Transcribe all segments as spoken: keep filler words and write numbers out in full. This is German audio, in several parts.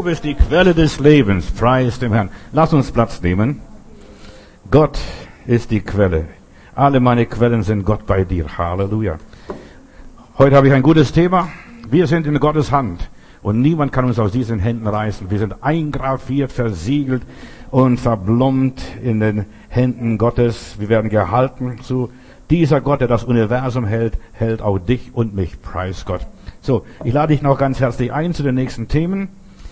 bist die Quelle des Lebens. Preis dem Herrn. Lass uns Platz nehmen. Gott ist die Quelle. Alle meine Quellen sind Gott bei dir. Halleluja. Heute habe ich ein gutes Thema. Wir sind in Gottes Hand. Und niemand kann uns aus diesen Händen reißen. Wir sind eingraviert, versiegelt und verblombt in den Händen Gottes. Wir werden gehalten zu dieser Gott, der das Universum hält, hält auch dich und mich. Preis Gott. So, ich lade dich noch ganz herzlich ein zu den nächsten Themen.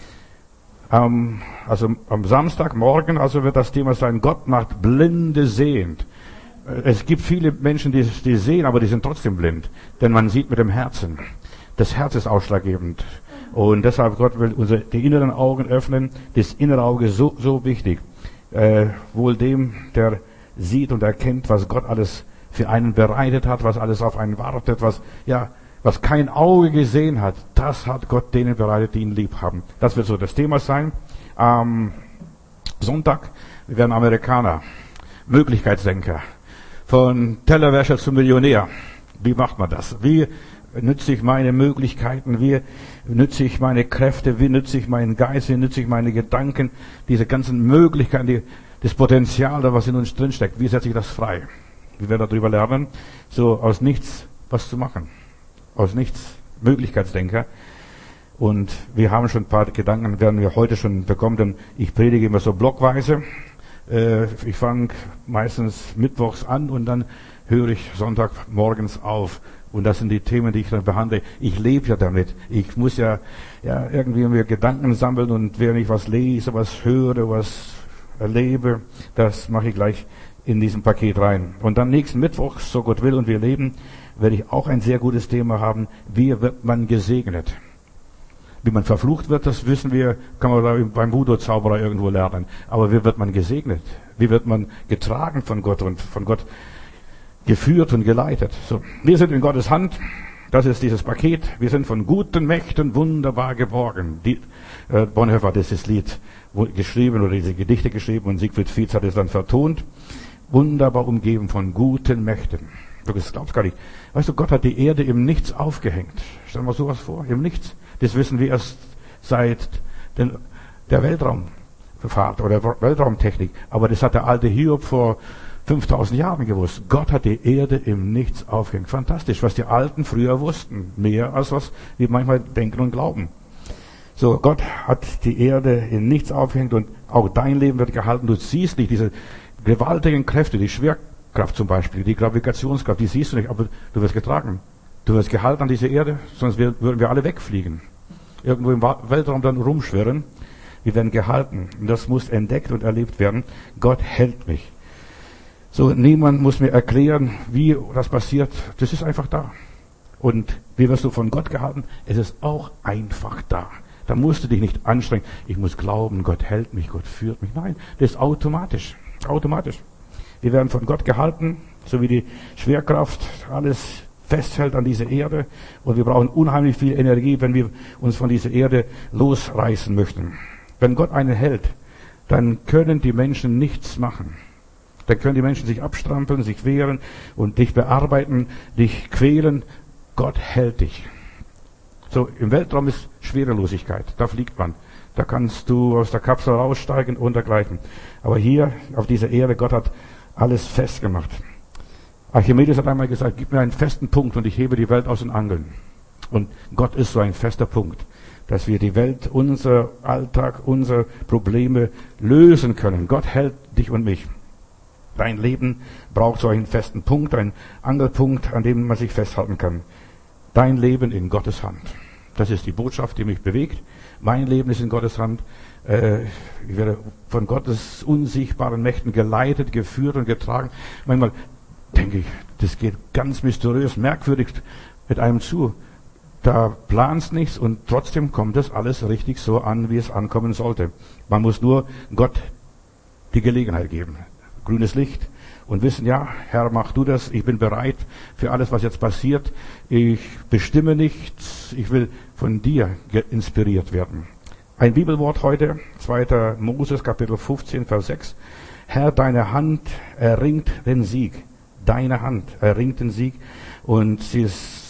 Ähm, also am Samstagmorgen, also wird das Thema sein, Gott macht Blinde sehend. Es gibt viele Menschen, die, die sehen, aber die sind trotzdem blind. Denn man sieht mit dem Herzen. Das Herz ist ausschlaggebend. Und deshalb Gott will unsere, die inneren Augen öffnen. Das innere Auge ist so, so wichtig. Äh, wohl dem, der sieht und erkennt, was Gott alles für einen bereitet hat, was alles auf einen wartet, was, ja, was kein Auge gesehen hat, das hat Gott denen bereitet, die ihn lieb haben. Das wird so das Thema sein. Am Sonntag, wir werden Amerikaner, Möglichkeitsdenker, von Tellerwäscher zum Millionär. Wie macht man das? Wie nütze ich meine Möglichkeiten? Wie nütze ich meine Kräfte? Wie nütze ich meinen Geist? Wie nütze ich meine Gedanken? Diese ganzen Möglichkeiten, die, das Potenzial, was in uns drinsteckt. Wie setze ich das frei? Wir werden darüber lernen, so aus nichts was zu machen. Aus nichts Möglichkeitsdenker. Und wir haben schon ein paar Gedanken, werden wir heute schon bekommen, denn ich predige immer so blockweise. Äh, ich fange meistens mittwochs an und dann höre ich Sonntagmorgens auf. Und das sind die Themen, die ich dann behandle. Ich lebe ja damit. Ich muss ja, ja irgendwie mir Gedanken sammeln und wenn ich was lese, was höre, was erlebe, das mache ich gleich in diesem Paket rein. Und dann nächsten Mittwoch, so Gott will und wir leben, werde ich auch ein sehr gutes Thema haben. Wie wird man gesegnet? Wie man verflucht wird, das wissen wir, kann man beim Voodoo-Zauberer irgendwo lernen. Aber wie wird man gesegnet? Wie wird man getragen von Gott und von Gott geführt und geleitet? So, wir sind in Gottes Hand. Das ist dieses Paket. Wir sind von guten Mächten wunderbar geborgen. Die, äh, Bonhoeffer hat dieses Lied geschrieben oder diese Gedichte geschrieben und Siegfried Fietz hat es dann vertont. Wunderbar umgeben von guten Mächten. Du glaubst gar nicht. Weißt du, Gott hat die Erde im Nichts aufgehängt. Stell dir mal sowas vor, im Nichts. Das wissen wir erst seit den, der Weltraumfahrt oder Weltraumtechnik. Aber das hat der alte Hiob vor fünftausend Jahren gewusst. Gott hat die Erde im Nichts aufgehängt. Fantastisch, was die Alten früher wussten. Mehr als was wir manchmal denken und glauben. So, Gott hat die Erde in Nichts aufgehängt und auch dein Leben wird gehalten. Du siehst nicht diese gewaltigen Kräfte, die Schwerkraft zum Beispiel, die Gravitationskraft, die siehst du nicht, aber du wirst getragen. Du wirst gehalten an diese Erde, sonst würden wir alle wegfliegen. Irgendwo im Weltraum dann rumschwirren. Wir werden gehalten. Und das muss entdeckt und erlebt werden. Gott hält mich. So, niemand muss mir erklären, wie das passiert. Das ist einfach da. Und wie wirst du von Gott gehalten? Es ist auch einfach da. Da musst du dich nicht anstrengen. Ich muss glauben, Gott hält mich, Gott führt mich. Nein, das ist automatisch. Automatisch. Wir werden von Gott gehalten, so wie die Schwerkraft alles festhält an dieser Erde. Und wir brauchen unheimlich viel Energie, wenn wir uns von dieser Erde losreißen möchten. Wenn Gott einen hält, dann können die Menschen nichts machen. Dann können die Menschen sich abstrampeln, sich wehren und dich bearbeiten, dich quälen. Gott hält dich. So, im Weltraum ist Schwerelosigkeit. Da fliegt man. Da kannst du aus der Kapsel raussteigen und dergleichen. Aber hier auf dieser Erde, Gott hat alles festgemacht. Archimedes hat einmal gesagt, gib mir einen festen Punkt und ich hebe die Welt aus den Angeln. Und Gott ist so ein fester Punkt, dass wir die Welt, unser Alltag, unsere Probleme lösen können. Gott hält dich und mich. Dein Leben braucht so einen festen Punkt, einen Angelpunkt, an dem man sich festhalten kann. Dein Leben in Gottes Hand. Das ist die Botschaft, die mich bewegt. Mein Leben ist in Gottes Hand. Ich werde von Gottes unsichtbaren Mächten geleitet, geführt und getragen. Manchmal denke ich, das geht ganz mysteriös, merkwürdig mit einem zu. Da planst nichts und trotzdem kommt das alles richtig so an, wie es ankommen sollte. Man muss nur Gott die Gelegenheit geben. Grünes Licht und wissen, ja, Herr, mach du das, ich bin bereit für alles, was jetzt passiert. Ich bestimme nichts, ich will von dir inspiriert werden. Ein Bibelwort heute, zweiter Moses, Kapitel fünfzehn, Vers sechs. Herr, deine Hand erringt den Sieg. Deine Hand erringt den Sieg. Und sie ist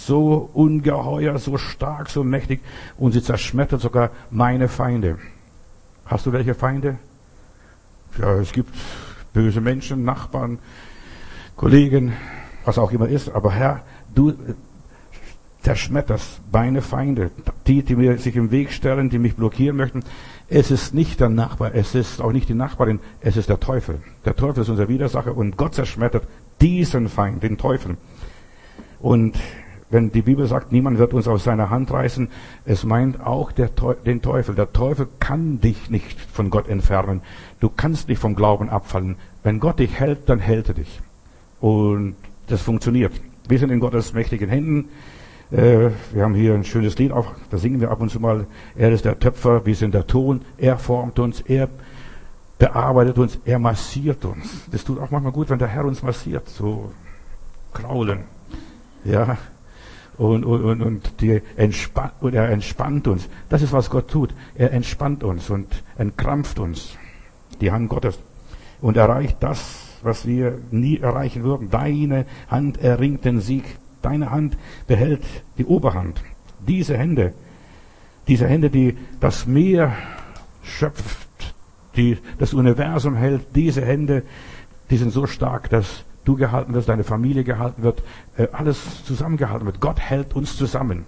so ungeheuer, so stark, so mächtig und sie zerschmettert sogar meine Feinde. Hast du welche Feinde? Ja, es gibt böse Menschen, Nachbarn, Kollegen, was auch immer ist, aber Herr, du zerschmetterst meine Feinde, die, die mir sich im Weg stellen, die mich blockieren möchten. Es ist nicht der Nachbar, es ist auch nicht die Nachbarin, es ist der Teufel. Der Teufel ist unser Widersacher und Gott zerschmettert diesen Feind, den Teufel. Und wenn die Bibel sagt, niemand wird uns aus seiner Hand reißen, es meint auch der Teu- den Teufel. Der Teufel kann dich nicht von Gott entfernen. Du kannst nicht vom Glauben abfallen. Wenn Gott dich hält, dann hält er dich. Und das funktioniert. Wir sind in Gottes mächtigen Händen. Äh, wir haben hier ein schönes Lied auch, da singen wir ab und zu mal. Er ist der Töpfer, wir sind der Ton. Er formt uns, er bearbeitet uns, er massiert uns. Das tut auch manchmal gut, wenn der Herr uns massiert. So kraulen. Ja. Und, und, und, und die entspannt, und er entspannt uns. Das ist, was Gott tut. Er entspannt uns und entkrampft uns. Die Hand Gottes. Und erreicht das, was wir nie erreichen würden. Deine Hand erringt den Sieg. Deine Hand behält die Oberhand. Diese Hände, diese Hände, die das Meer schöpft, die das Universum hält, diese Hände, die sind so stark, dass du gehalten wirst, deine Familie gehalten wird, alles zusammengehalten wird. Gott hält uns zusammen.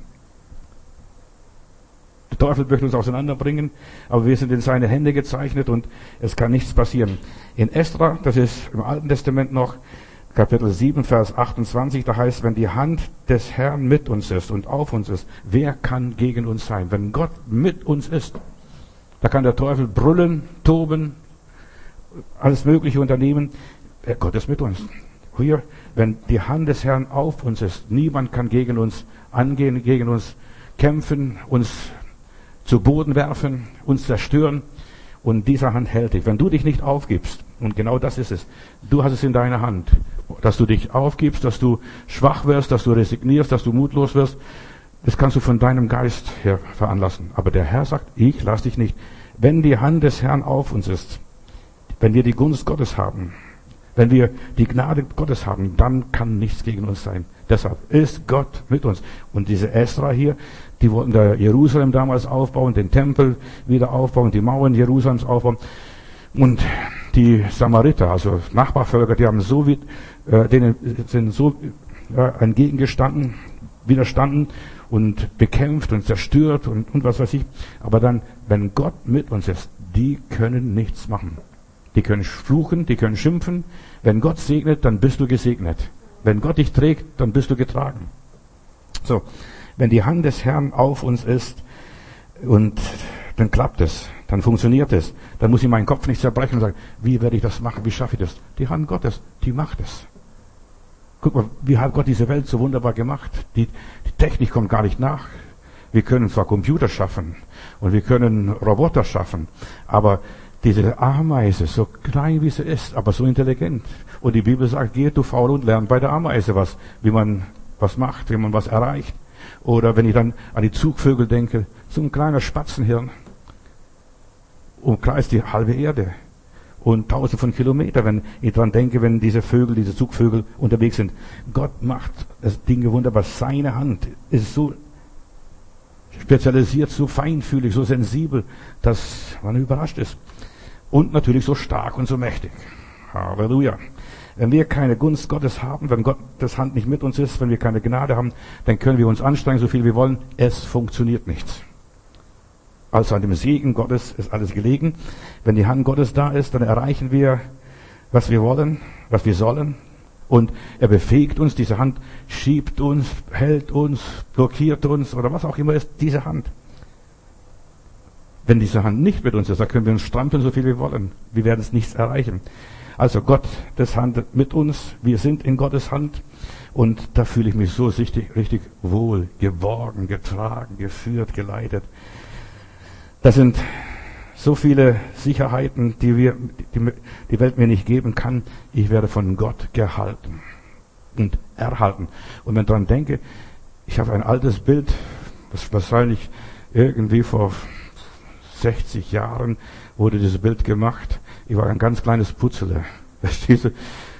Der Teufel möchte uns auseinanderbringen, aber wir sind in seine Hände gezeichnet und es kann nichts passieren. In Esra, das ist im Alten Testament noch, Kapitel sieben, Vers achtundzwanzig, da heißt, wenn die Hand des Herrn mit uns ist und auf uns ist, wer kann gegen uns sein? Wenn Gott mit uns ist, da kann der Teufel brüllen, toben, alles Mögliche unternehmen. Gott ist mit uns. Hier, wenn die Hand des Herrn auf uns ist, niemand kann gegen uns angehen, gegen uns kämpfen, uns zu Boden werfen, uns zerstören. Und diese Hand hält dich. Wenn du dich nicht aufgibst, und genau das ist es, du hast es in deiner Hand, dass du dich aufgibst, dass du schwach wirst, dass du resignierst, dass du mutlos wirst, das kannst du von deinem Geist her veranlassen. Aber der Herr sagt, ich lasse dich nicht. Wenn die Hand des Herrn auf uns ist, wenn wir die Gunst Gottes haben, wenn wir die Gnade Gottes haben, dann kann nichts gegen uns sein. Deshalb ist Gott mit uns. Und diese Esra hier, die wollten da Jerusalem damals aufbauen, den Tempel wieder aufbauen, die Mauern Jerusalems aufbauen. Und die Samariter, also Nachbarvölker, die haben so wie, äh, denen sind so äh, entgegengestanden, widerstanden und bekämpft und zerstört und, und was weiß ich. Aber dann, wenn Gott mit uns ist, die können nichts machen. Die können fluchen, die können schimpfen. Wenn Gott segnet, dann bist du gesegnet. Wenn Gott dich trägt, dann bist du getragen. So, wenn die Hand des Herrn auf uns ist und dann klappt es, dann funktioniert es, dann muss ich meinen Kopf nicht zerbrechen und sagen, wie werde ich das machen, wie schaffe ich das? Die Hand Gottes, die macht es. Guck mal, wie hat Gott diese Welt so wunderbar gemacht? Die, die Technik kommt gar nicht nach. Wir können zwar Computer schaffen und wir können Roboter schaffen, aber diese Ameise, so klein wie sie ist, aber so intelligent. Und die Bibel sagt, geht du faul und lern bei der Ameise was, wie man was macht, wie man was erreicht. Oder wenn ich dann an die Zugvögel denke, so ein kleiner Spatzenhirn umkreist die halbe Erde und tausende von Kilometern, wenn ich dran denke, wenn diese Vögel, diese Zugvögel unterwegs sind. Gott macht das Ding wunderbar. Seine Hand ist so spezialisiert, so feinfühlig, so sensibel, dass man überrascht ist. Und natürlich so stark und so mächtig. Halleluja. Wenn wir keine Gunst Gottes haben, wenn Gottes Hand nicht mit uns ist, wenn wir keine Gnade haben, dann können wir uns anstrengen, so viel wir wollen. Es funktioniert nichts. Also an dem Segen Gottes ist alles gelegen. Wenn die Hand Gottes da ist, dann erreichen wir, was wir wollen, was wir sollen. Und er befähigt uns, diese Hand schiebt uns, hält uns, blockiert uns oder was auch immer ist, diese Hand. Wenn diese Hand nicht mit uns ist, dann können wir uns strampeln, so viel wir wollen. Wir werden es nichts erreichen. Also Gott, das handelt mit uns. Wir sind in Gottes Hand. Und da fühle ich mich so richtig, richtig wohl, geborgen, getragen, geführt, geleitet. Das sind so viele Sicherheiten, die wir, die die Welt mir nicht geben kann. Ich werde von Gott gehalten und erhalten. Und wenn ich daran denke, ich habe ein altes Bild, das wahrscheinlich irgendwie vor sechzig Jahren wurde dieses Bild gemacht. Ich war ein ganz kleines Putzele. Verstehst du?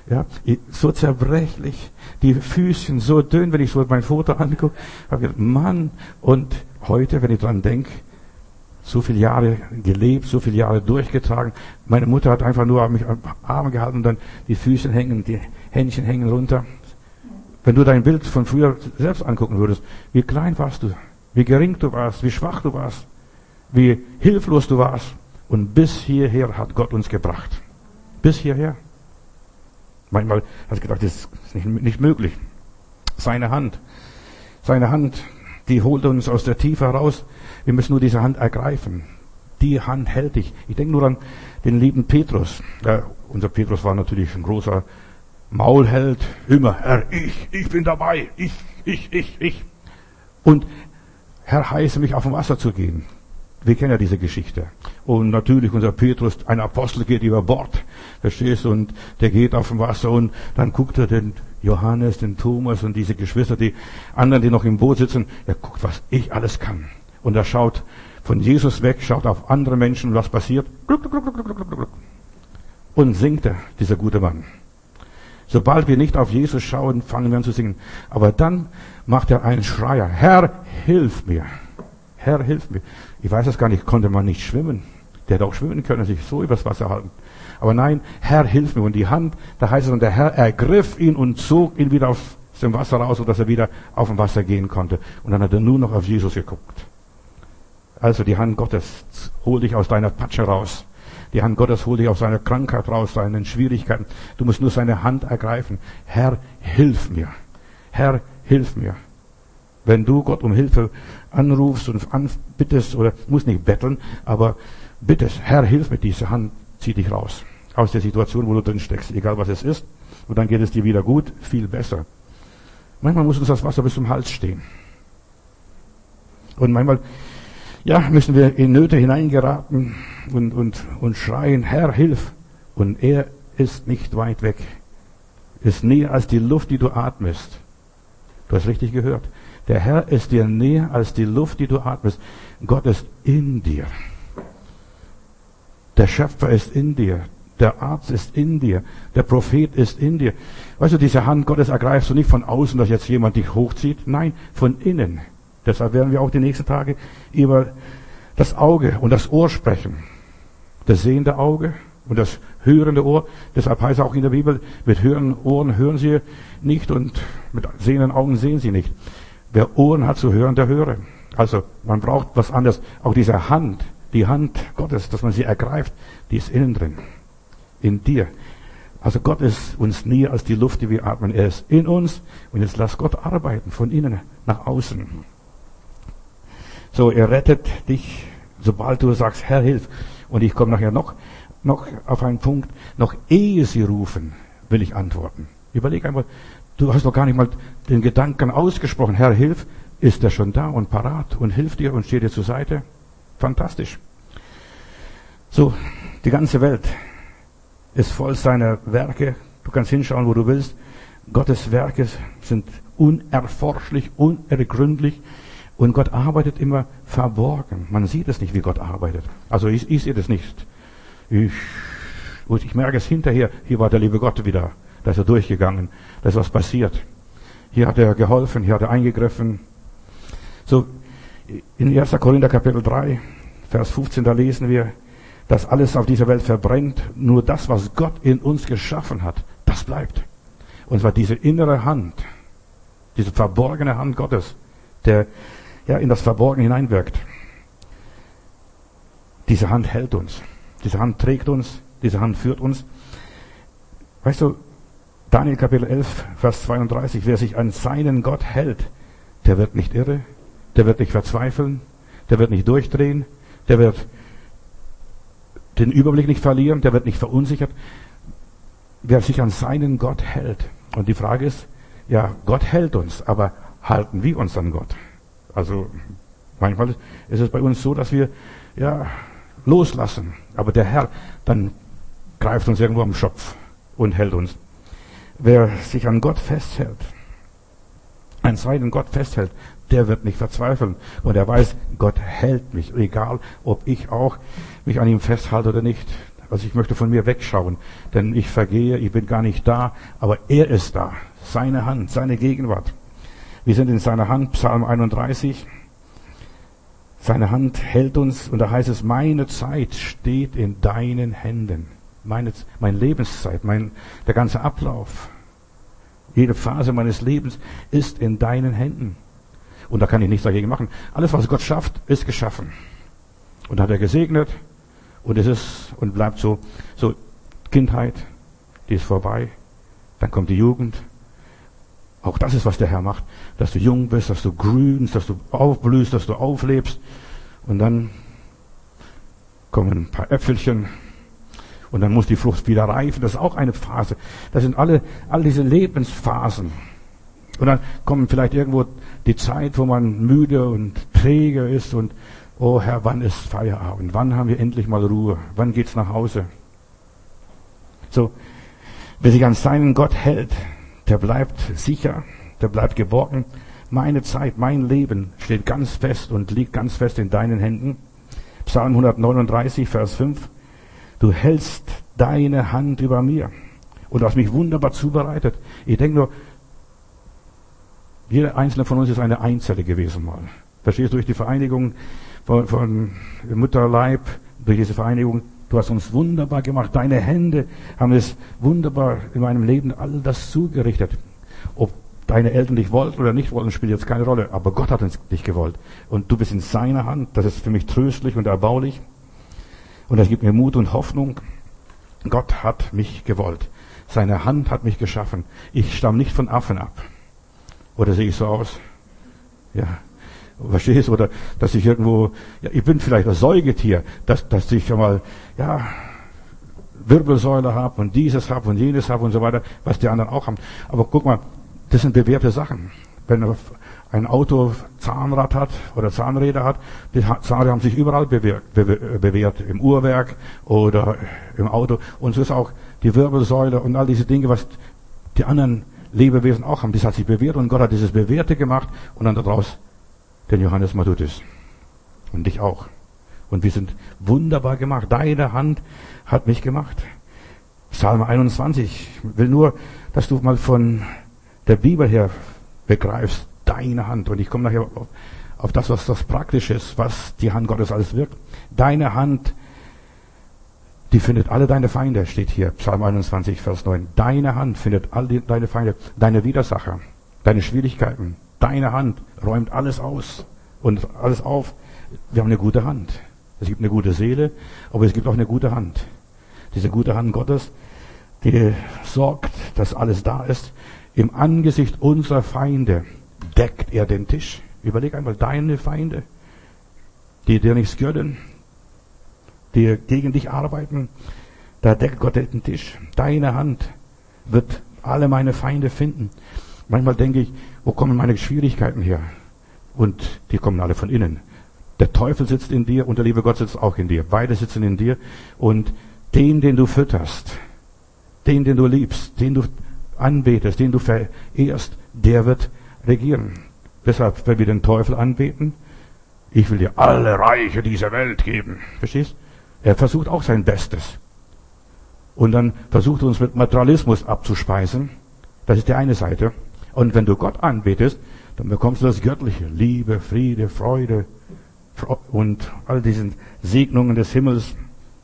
Ja, so zerbrechlich, die Füßchen so dünn, wenn ich so mein Foto angucke, habe ich gedacht, Mann, und heute, wenn ich dran denke, so viele Jahre gelebt, so viele Jahre durchgetragen. Meine Mutter hat einfach nur mich am Arm gehalten und dann die Füße hängen, die Händchen hängen runter. Wenn du dein Bild von früher selbst angucken würdest, wie klein warst du, wie gering du warst, wie schwach du warst, wie hilflos du warst. Und bis hierher hat Gott uns gebracht. Bis hierher. Manchmal hast du gedacht, das ist nicht, nicht möglich. Seine Hand, seine Hand, die holt uns aus der Tiefe heraus. Wir müssen nur diese Hand ergreifen. Die Hand hält dich. Ich denke nur an den lieben Petrus. Ja, unser Petrus war natürlich ein großer Maulheld. Immer, Herr, ich, ich bin dabei. Ich, ich, ich, ich. Und Herr, heiße mich auf dem Wasser zu gehen. Wir kennen ja diese Geschichte. Und natürlich unser Petrus, ein Apostel, geht über Bord. Verstehst du? Und der geht auf dem Wasser und dann guckt er den Johannes, den Thomas und diese Geschwister, die anderen, die noch im Boot sitzen. Er guckt, was ich alles kann. Und er schaut von Jesus weg, schaut auf andere Menschen und was passiert? Gluck, gluck, gluck, gluck, gluck, gluck. Und singt er, dieser gute Mann. Sobald wir nicht auf Jesus schauen, fangen wir an zu singen. Aber dann macht er einen Schreier. Herr, hilf mir. Herr, hilf mir. Ich weiß es gar nicht, konnte man nicht schwimmen. Der hätte auch schwimmen können, sich so übers Wasser halten. Aber nein, Herr, hilf mir. Und die Hand, da heißt es, und der Herr ergriff ihn und zog ihn wieder aus dem Wasser raus, sodass er wieder auf dem Wasser gehen konnte. Und dann hat er nur noch auf Jesus geguckt. Also die Hand Gottes holt dich aus deiner Patsche raus. Die Hand Gottes holt dich aus seiner Krankheit raus, seinen Schwierigkeiten. Du musst nur seine Hand ergreifen. Herr, hilf mir. Herr, hilf mir. Wenn du Gott um Hilfe anrufst und anbittest, oder musst nicht betteln, aber bittest, Herr, hilf mir, diese Hand zieht dich raus. Aus der Situation, wo du drin steckst, egal was es ist. Und dann geht es dir wieder gut, viel besser. Manchmal muss uns das Wasser bis zum Hals stehen. Und manchmal, ja, müssen wir in Nöte hineingeraten und, und, und schreien, Herr, hilf. Und er ist nicht weit weg. Ist näher als die Luft, die du atmest. Du hast richtig gehört. Der Herr ist dir näher als die Luft, die du atmest. Gott ist in dir. Der Schöpfer ist in dir. Der Arzt ist in dir. Der Prophet ist in dir. Weißt du, diese Hand Gottes ergreifst du nicht von außen, dass jetzt jemand dich hochzieht. Nein, von innen. Deshalb werden wir auch die nächsten Tage über das Auge und das Ohr sprechen. Das sehende Auge und das hörende Ohr. Deshalb heißt es auch in der Bibel, mit hörenden Ohren hören sie nicht und mit sehenden Augen sehen sie nicht. Wer Ohren hat zu hören, der höre. Also man braucht was anderes. Auch diese Hand, die Hand Gottes, dass man sie ergreift, die ist innen drin. In dir. Also Gott ist uns näher als die Luft, die wir atmen. Er ist in uns und jetzt lass Gott arbeiten, von innen nach außen. So, er rettet dich, sobald du sagst, Herr, hilf. Und ich komme nachher noch, noch auf einen Punkt, noch ehe sie rufen, will ich antworten. Überleg einmal, du hast doch gar nicht mal den Gedanken ausgesprochen, Herr, hilf, ist er schon da und parat und hilft dir und steht dir zur Seite. Fantastisch. So, die ganze Welt ist voll seiner Werke. Du kannst hinschauen, wo du willst. Gottes Werke sind unerforschlich, unergründlich. Und Gott arbeitet immer verborgen. Man sieht es nicht, wie Gott arbeitet. Also ich, ich sehe das nicht. Ich, und ich merke es hinterher. Hier war der liebe Gott wieder. Da ist er durchgegangen. Da ist was passiert. Hier hat er geholfen. Hier hat er eingegriffen. So, in erster Korinther Kapitel drei, Vers fünfzehn, da lesen wir, dass alles auf dieser Welt verbrennt. Nur das, was Gott in uns geschaffen hat, das bleibt. Und zwar diese innere Hand. Diese verborgene Hand Gottes, der ja in das Verborgene hineinwirkt. Diese Hand hält uns. Diese Hand trägt uns. Diese Hand führt uns. Weißt du, Daniel Kapitel elf, Vers zweiunddreißig, wer sich an seinen Gott hält, der wird nicht irre, der wird nicht verzweifeln, der wird nicht durchdrehen, der wird den Überblick nicht verlieren, der wird nicht verunsichert. Wer sich an seinen Gott hält. Und die Frage ist, ja, Gott hält uns, aber halten wir uns an Gott? Also manchmal ist es bei uns so, dass wir ja loslassen, aber der Herr dann greift uns irgendwo am Schopf und hält uns. Wer sich an Gott festhält, an seinen Gott festhält, der wird nicht verzweifeln und er weiß, Gott hält mich, egal ob ich auch mich an ihm festhalte oder nicht. Also ich möchte von mir wegschauen, denn ich vergehe, ich bin gar nicht da, aber er ist da. Seine Hand, seine Gegenwart. Wir sind in seiner Hand, Psalm einunddreißig. Seine Hand hält uns, und da heißt es, meine Zeit steht in deinen Händen. Meine, meine Lebenszeit, mein, der ganze Ablauf, jede Phase meines Lebens ist in deinen Händen. Und da kann ich nichts dagegen machen. Alles, was Gott schafft, ist geschaffen. Und hat er gesegnet. Und es ist und bleibt so. So, Kindheit, die ist vorbei. Dann kommt die Jugend. Auch das ist, was der Herr macht. Dass du jung bist, dass du grünst, dass du aufblühst, dass du auflebst. Und dann kommen ein paar Äpfelchen. Und dann muss die Frucht wieder reifen. Das ist auch eine Phase. Das sind alle, all diese Lebensphasen. Und dann kommt vielleicht irgendwo die Zeit, wo man müde und träge ist und, oh Herr, wann ist Feierabend? Wann haben wir endlich mal Ruhe? Wann geht's nach Hause? So, wer sich an seinen Gott hält, der bleibt sicher, der bleibt geborgen. Meine Zeit, mein Leben steht ganz fest und liegt ganz fest in deinen Händen. Psalm hundertneununddreißig, Vers fünf. Du hältst deine Hand über mir und du hast mich wunderbar zubereitet. Ich denke nur, jeder einzelne von uns ist eine Einzelle gewesen mal. Verstehst du, durch die Vereinigung von, von Mutterleib, durch diese Vereinigung, du hast uns wunderbar gemacht. Deine Hände haben es wunderbar in meinem Leben all das zugerichtet. Ob deine Eltern dich wollten oder nicht wollten, spielt jetzt keine Rolle. Aber Gott hat uns dich gewollt. Und du bist in seiner Hand. Das ist für mich tröstlich und erbaulich. Und das gibt mir Mut und Hoffnung. Gott hat mich gewollt. Seine Hand hat mich geschaffen. Ich stamme nicht von Affen ab. Oder sehe ich so aus? Ja. Verstehst du? Oder, dass ich irgendwo, ja, ich bin vielleicht ein Säugetier, dass, dass ich schon mal, ja, Wirbelsäule habe und dieses habe und jenes habe und so weiter, was die anderen auch haben. Aber guck mal, das sind bewährte Sachen. Wenn ein Auto Zahnrad hat oder Zahnräder hat, die Zahnräder haben sich überall bewährt, bewährt, im Uhrwerk oder im Auto. Und so ist auch die Wirbelsäule und all diese Dinge, was die anderen Lebewesen auch haben. Das hat sich bewährt und Gott hat dieses Bewährte gemacht und dann daraus den Johannes Matthäus. Und dich auch. Und wir sind wunderbar gemacht. Deine Hand hat mich gemacht. Psalm einundzwanzig. Ich will nur, dass du mal von der Bibel her begreifst, deine Hand. Und ich komme nachher auf, auf das, was das praktisch ist, was die Hand Gottes alles wirkt. Deine Hand, die findet alle deine Feinde, steht hier, Psalm einundzwanzig, Vers neun. Deine Hand findet alle deine Feinde, deine Widersacher, deine Schwierigkeiten. Deine Hand räumt alles aus und alles auf. Wir haben eine gute Hand. Es gibt eine gute Seele, aber es gibt auch eine gute Hand. Diese gute Hand Gottes, die sorgt, dass alles da ist. Im Angesicht unserer Feinde deckt er den Tisch. Überleg einmal, deine Feinde, die dir nichts gönnen, die gegen dich arbeiten, da deckt Gott den Tisch. Deine Hand wird alle meine Feinde finden. Manchmal denke ich, wo kommen meine Schwierigkeiten her? Und die kommen alle von innen. Der Teufel sitzt in dir und der liebe Gott sitzt auch in dir. Beide sitzen in dir. Und den, den du fütterst, den, den du liebst, den du anbetest, den du verehrst, der wird regieren. Deshalb, wenn wir den Teufel anbeten, ich will dir alle Reiche dieser Welt geben. Verstehst? Er versucht auch sein Bestes. Und dann versucht er uns mit Materialismus abzuspeisen. Das ist die eine Seite. Und wenn du Gott anbetest, dann bekommst du das Göttliche. Liebe, Friede, Freude und all diese Segnungen des Himmels.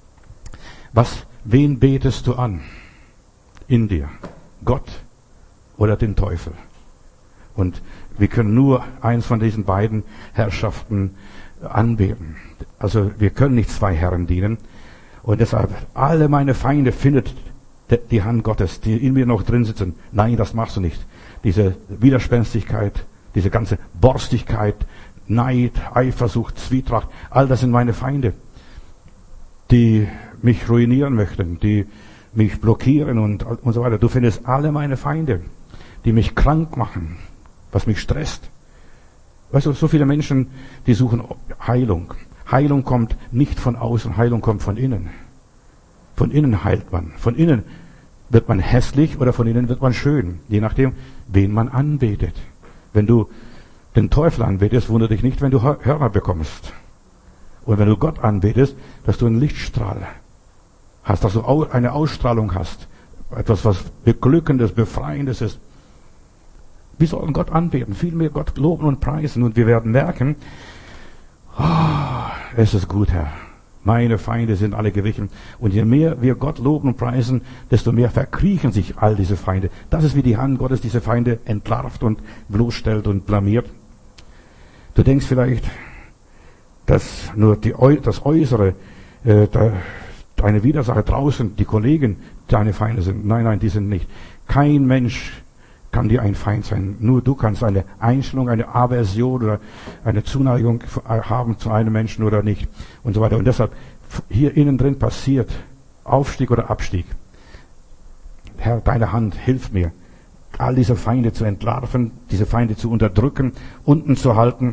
Was, wen betest du an? In dir. Gott oder den Teufel? Und wir können nur eins von diesen beiden Herrschaften anbeten. Also wir können nicht zwei Herren dienen. Und deshalb, alle meine Feinde findet die Hand Gottes, die in mir noch drin sitzen. Nein, das machst du nicht. Diese Widerspenstigkeit, diese ganze Borstigkeit, Neid, Eifersucht, Zwietracht, all das sind meine Feinde, die mich ruinieren möchten, die mich blockieren und, und so weiter. Du findest alle meine Feinde, die mich krank machen, was mich stresst. Weißt du, so viele Menschen, die suchen Heilung. Heilung kommt nicht von außen, Heilung kommt von innen. Von innen heilt man. Von innen wird man hässlich oder von innen wird man schön. Je nachdem, wen man anbetet. Wenn du den Teufel anbetest, wundere dich nicht, wenn du Hörner bekommst. Und wenn du Gott anbetest, dass du einen Lichtstrahl hast, dass du eine Ausstrahlung hast, etwas, was Beglückendes, Befreiendes ist. Wir sollen Gott anbeten, vielmehr Gott loben und preisen, und wir werden merken, oh, es ist gut, Herr. Meine Feinde sind alle gewichen. Und je mehr wir Gott loben und preisen, desto mehr verkriechen sich all diese Feinde. Das ist, wie die Hand Gottes diese Feinde entlarvt und bloßstellt und blamiert. Du denkst vielleicht, dass nur die, das Äußere, äh, deine Widersacher draußen, die Kollegen, deine Feinde sind. Nein, nein, die sind nicht. Kein Mensch kann dir ein Feind sein. Nur du kannst eine Einstellung, eine Aversion oder eine Zuneigung haben zu einem Menschen oder nicht und so weiter. Und deshalb, hier innen drin passiert Aufstieg oder Abstieg. Herr, deine Hand hilft mir, all diese Feinde zu entlarven, diese Feinde zu unterdrücken, unten zu halten.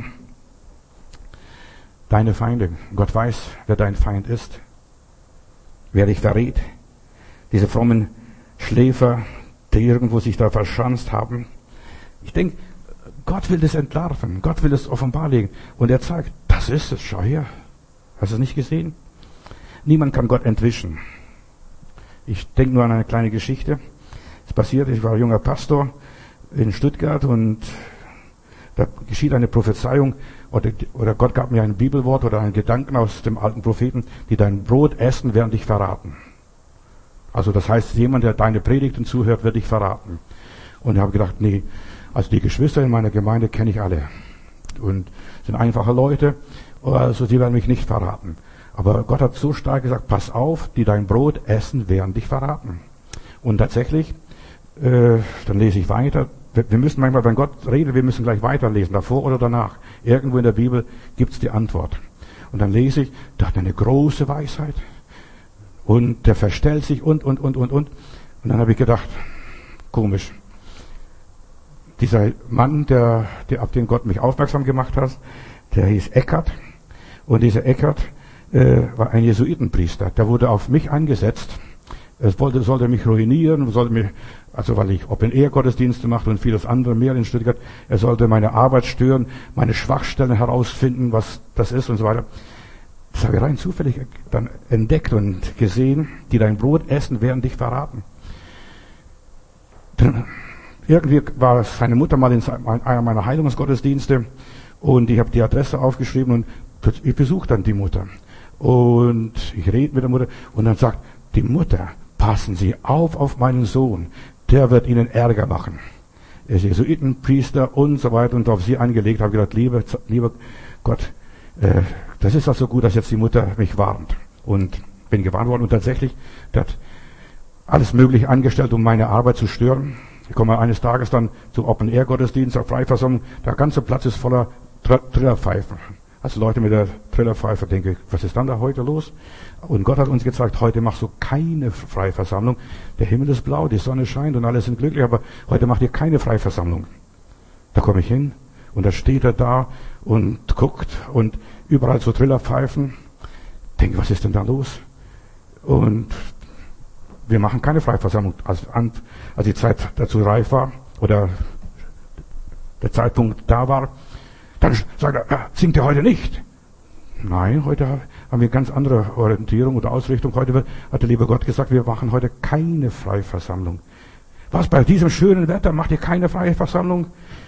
Deine Feinde. Gott weiß, wer dein Feind ist, wer dich verrät. Diese frommen Schläfer, die irgendwo sich da verschanzt haben. Ich denke, Gott will das entlarven. Gott will es offenbarlegen. Und er zeigt, das ist es, schau her. Hast du es nicht gesehen? Niemand kann Gott entwischen. Ich denke nur an eine kleine Geschichte. Es passiert, ich war junger Pastor in Stuttgart und da geschieht eine Prophezeiung oder, oder Gott gab mir ein Bibelwort oder einen Gedanken aus dem alten Propheten, die dein Brot essen, werden dich verraten. Also das heißt, jemand, der deine Predigten zuhört, wird dich verraten. Und ich habe gedacht, nee, also die Geschwister in meiner Gemeinde kenne ich alle. Und sind einfache Leute, also die werden mich nicht verraten. Aber Gott hat so stark gesagt, pass auf, die dein Brot essen, werden dich verraten. Und tatsächlich, äh, dann lese ich weiter. Wir müssen manchmal, wenn Gott redet, wir müssen gleich weiterlesen, davor oder danach. Irgendwo in der Bibel gibt's die Antwort. Und dann lese ich, da hat eine große Weisheit. Und der verstellt sich und, und, und, und, und. Und dann habe ich gedacht, komisch. Dieser Mann, der, der, auf den Gott mich aufmerksam gemacht hat, der hieß Eckert. Und dieser Eckert äh, war ein Jesuitenpriester. Der wurde auf mich eingesetzt. Es wollte, sollte mich ruinieren, sollte mich, also weil ich Open-Air-Gottesdienste machte und vieles andere mehr in Stuttgart. Er sollte meine Arbeit stören, meine Schwachstellen herausfinden, was das ist und so weiter. Das habe ich rein zufällig dann entdeckt und gesehen, die dein Brot essen, werden dich verraten. Dann, irgendwie war seine Mutter mal in einer meiner Heilungsgottesdienste und ich habe die Adresse aufgeschrieben und ich besuche dann die Mutter. Und ich rede mit der Mutter und dann sagt die Mutter, passen Sie auf auf meinen Sohn, der wird Ihnen Ärger machen. Er ist Jesuitenpriester und so weiter und auf Sie angelegt. Habe gedacht, lieber, lieber Gott, äh, das ist also gut, dass jetzt die Mutter mich warnt. Und bin gewarnt worden und tatsächlich, der hat alles Mögliche angestellt, um meine Arbeit zu stören. Ich komme eines Tages dann zum Open-Air-Gottesdienst auf Freiversammlung. Der ganze Platz ist voller Tr- Trillerpfeifen. Also Leute mit der Trillerpfeife, denke ich, was ist dann da heute los? Und Gott hat uns gezeigt, heute machst du keine Freiversammlung. Der Himmel ist blau, die Sonne scheint und alle sind glücklich, aber heute macht ihr keine Freiversammlung. Da komme ich hin und da steht er da und guckt und überall so Trillerpfeifen. Denke, was ist denn da los? Und wir machen keine Freiversammlung. Als, als die Zeit dazu reif war oder der Zeitpunkt da war, dann sagt er, singt er heute nicht? Nein, heute haben wir ganz andere Orientierung oder Ausrichtung. Heute wird, hat der liebe Gott gesagt, wir machen heute keine Freiversammlung. Was, bei diesem schönen Wetter macht ihr keine Freiversammlung?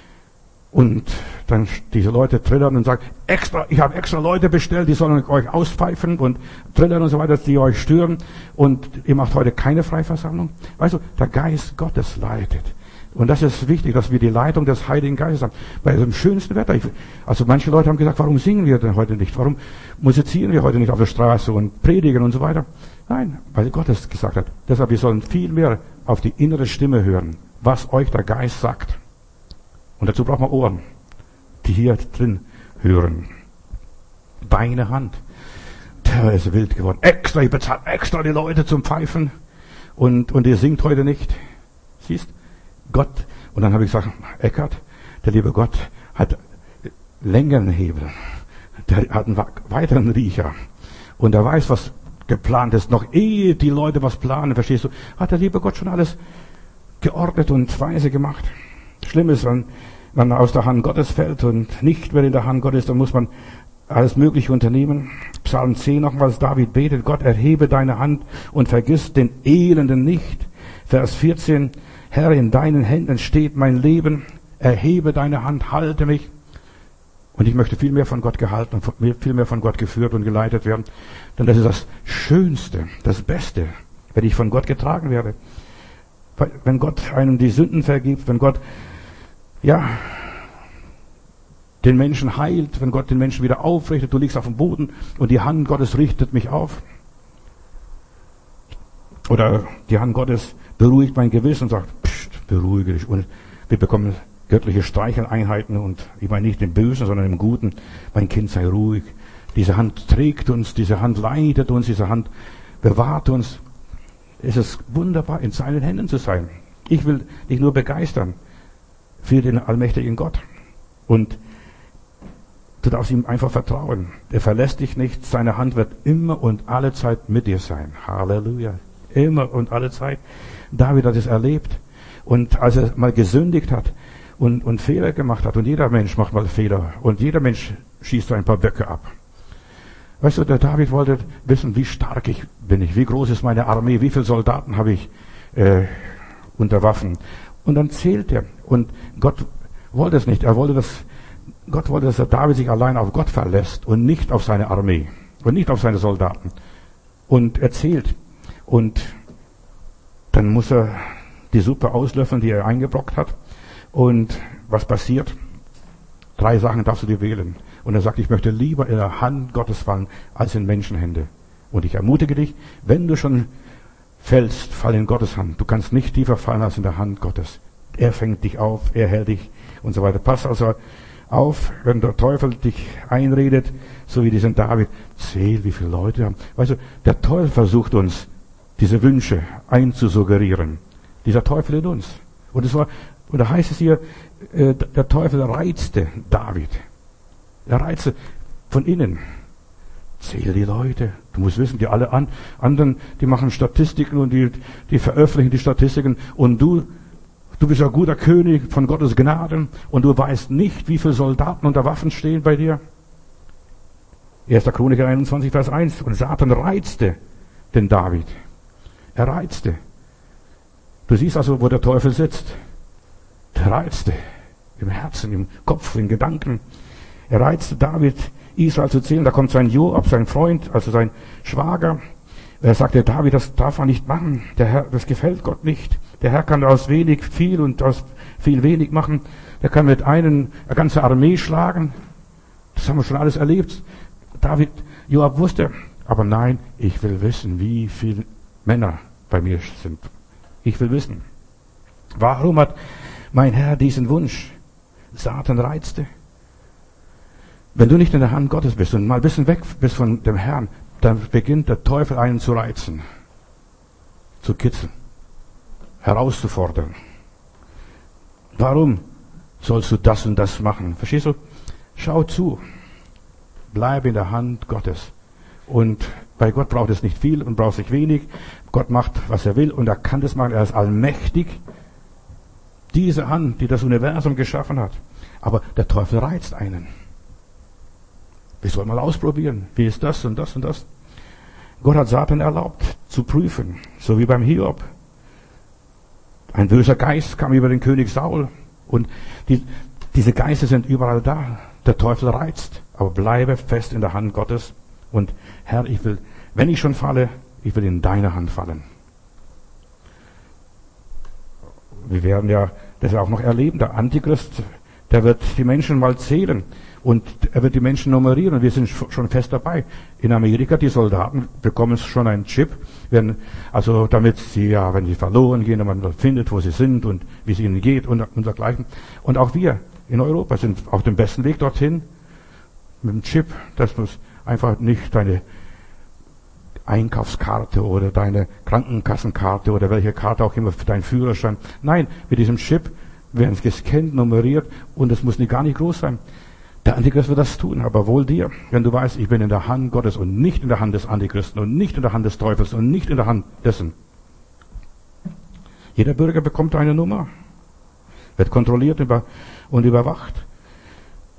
Und dann diese Leute trillern und sagen, extra, ich habe extra Leute bestellt, die sollen euch auspfeifen und trillern und so weiter, die euch stören. Und ihr macht heute keine Freiversammlung? Weißt du, der Geist Gottes leitet. Und das ist wichtig, dass wir die Leitung des Heiligen Geistes haben. Bei dem schönsten Wetter. Ich, also manche Leute haben gesagt, warum singen wir denn heute nicht? Warum musizieren wir heute nicht auf der Straße und predigen und so weiter? Nein, weil Gott es gesagt hat. Deshalb, wir sollen viel mehr auf die innere Stimme hören, was euch der Geist sagt. Und dazu braucht man Ohren, die hier drin hören. Deine Hand. Der ist wild geworden. Extra, ich bezahle extra die Leute zum Pfeifen. Und, und ihr singt heute nicht. Siehst? Gott, und dann habe ich gesagt, Eckart, der liebe Gott hat längeren Hebel, der hat einen weiteren Riecher und er weiß, was geplant ist, noch ehe die Leute was planen, verstehst du, hat der liebe Gott schon alles geordnet und weise gemacht. Schlimm ist, wenn man aus der Hand Gottes fällt und nicht mehr in der Hand Gottes, dann muss man alles Mögliche unternehmen. Psalm zehn nochmals, David betet, Gott, erhebe deine Hand und vergiss den Elenden nicht. Vers vierzehn, Herr, in deinen Händen steht mein Leben, erhebe deine Hand, halte mich. Und ich möchte viel mehr von Gott gehalten und viel mehr von Gott geführt und geleitet werden. Denn das ist das Schönste, das Beste, wenn ich von Gott getragen werde. Wenn Gott einem die Sünden vergibt, wenn Gott, ja, den Menschen heilt, wenn Gott den Menschen wieder aufrichtet, du liegst auf dem Boden und die Hand Gottes richtet mich auf. Oder die Hand Gottes beruhigt mein Gewissen und sagt, pst, beruhige dich. Und wir bekommen göttliche Streicheleinheiten und ich meine nicht im Bösen, sondern im Guten. Mein Kind, sei ruhig. Diese Hand trägt uns, diese Hand leitet uns, diese Hand bewahrt uns. Es ist wunderbar, in seinen Händen zu sein. Ich will dich nur begeistern für den allmächtigen Gott. Und du darfst ihm einfach vertrauen. Er verlässt dich nicht. Seine Hand wird immer und alle Zeit mit dir sein. Halleluja. Immer und alle Zeit. David hat es erlebt. Und als er mal gesündigt hat und, und Fehler gemacht hat, und jeder Mensch macht mal Fehler, und jeder Mensch schießt ein paar Böcke ab. Weißt du, der David wollte wissen, wie stark ich bin ich, wie groß ist meine Armee, wie viele Soldaten habe ich äh, unter Waffen. Und dann zählt er. Und Gott wollte es nicht. Er wollte das, Gott wollte, dass der David sich allein auf Gott verlässt und nicht auf seine Armee und nicht auf seine Soldaten. Und er zählt. Und dann muss er die Suppe auslöffeln, die er eingebrockt hat. Und was passiert? Drei Sachen darfst du dir wählen. Und er sagt, ich möchte lieber in der Hand Gottes fallen, als in Menschenhände. Und ich ermutige dich, wenn du schon fällst, fall in Gottes Hand. Du kannst nicht tiefer fallen als in der Hand Gottes. Er fängt dich auf, er hält dich und so weiter. Pass also auf, wenn der Teufel dich einredet, so wie diesen David, zähl, wie viele Leute haben. Weißt du, der Teufel versucht uns, diese Wünsche einzusuggerieren. Dieser Teufel in uns. Und es war, und da heißt es hier, äh, der Teufel reizte David. Er reizte von innen. Zähl die Leute. Du musst wissen, die alle an, anderen, die machen Statistiken und die, die veröffentlichen die Statistiken. Und du, du bist ein guter König von Gottes Gnaden und du weißt nicht, wie viele Soldaten unter Waffen stehen bei dir. erster Chroniker einundzwanzig, Vers eins. Und Satan reizte den David. Er reizte. Du siehst also, wo der Teufel sitzt. Der reizte. Im Herzen, im Kopf, in Gedanken. Er reizte David, Israel zu zählen. Da kommt sein Joab, sein Freund, also sein Schwager. Er sagte, David, das darf man nicht machen. Der Herr, das gefällt Gott nicht. Der Herr kann aus wenig viel und aus viel wenig machen. Der kann mit einem eine ganze Armee schlagen. Das haben wir schon alles erlebt. David, Joab wusste, aber nein, ich will wissen, wie viele Männer bei mir sind. Ich will wissen. Warum hat mein Herr diesen Wunsch? Satan reizte. Wenn du nicht in der Hand Gottes bist und mal ein bisschen weg bist von dem Herrn, dann beginnt der Teufel einen zu reizen, zu kitzeln, herauszufordern. Warum sollst du das und das machen? Verstehst du? Schau zu. Bleib in der Hand Gottes. Und bei Gott braucht es nicht viel und braucht sich wenig. Gott macht, was er will und er kann das machen. Er ist allmächtig. Diese Hand, die das Universum geschaffen hat. Aber der Teufel reizt einen. Wir sollen mal ausprobieren. Wie ist das und das und das? Gott hat Satan erlaubt, zu prüfen. So wie beim Hiob. Ein böser Geist kam über den König Saul. Und die, diese Geister sind überall da. Der Teufel reizt. Aber bleibe fest in der Hand Gottes. Und Herr, ich will, wenn ich schon falle, ich will in deine Hand fallen. Wir werden ja das auch noch erleben. Der Antichrist, der wird die Menschen mal zählen. Und er wird die Menschen nummerieren. Und wir sind schon fest dabei. In Amerika, die Soldaten bekommen schon einen Chip. Werden, also damit sie, ja, wenn sie verloren gehen, man findet, wo sie sind und wie es ihnen geht und, und dergleichen. Und auch wir in Europa sind auf dem besten Weg dorthin. Mit dem Chip, dass du einfach nicht deine Einkaufskarte oder deine Krankenkassenkarte oder welche Karte auch immer für deinen Führerschein. Nein, mit diesem Chip werden es gescannt, nummeriert und es muss nicht, gar nicht groß sein. Der Antichrist wird das tun, aber wohl dir, wenn du weißt, ich bin in der Hand Gottes und nicht in der Hand des Antichristen und nicht in der Hand des Teufels und nicht in der Hand dessen. Jeder Bürger bekommt eine Nummer, wird kontrolliert und überwacht.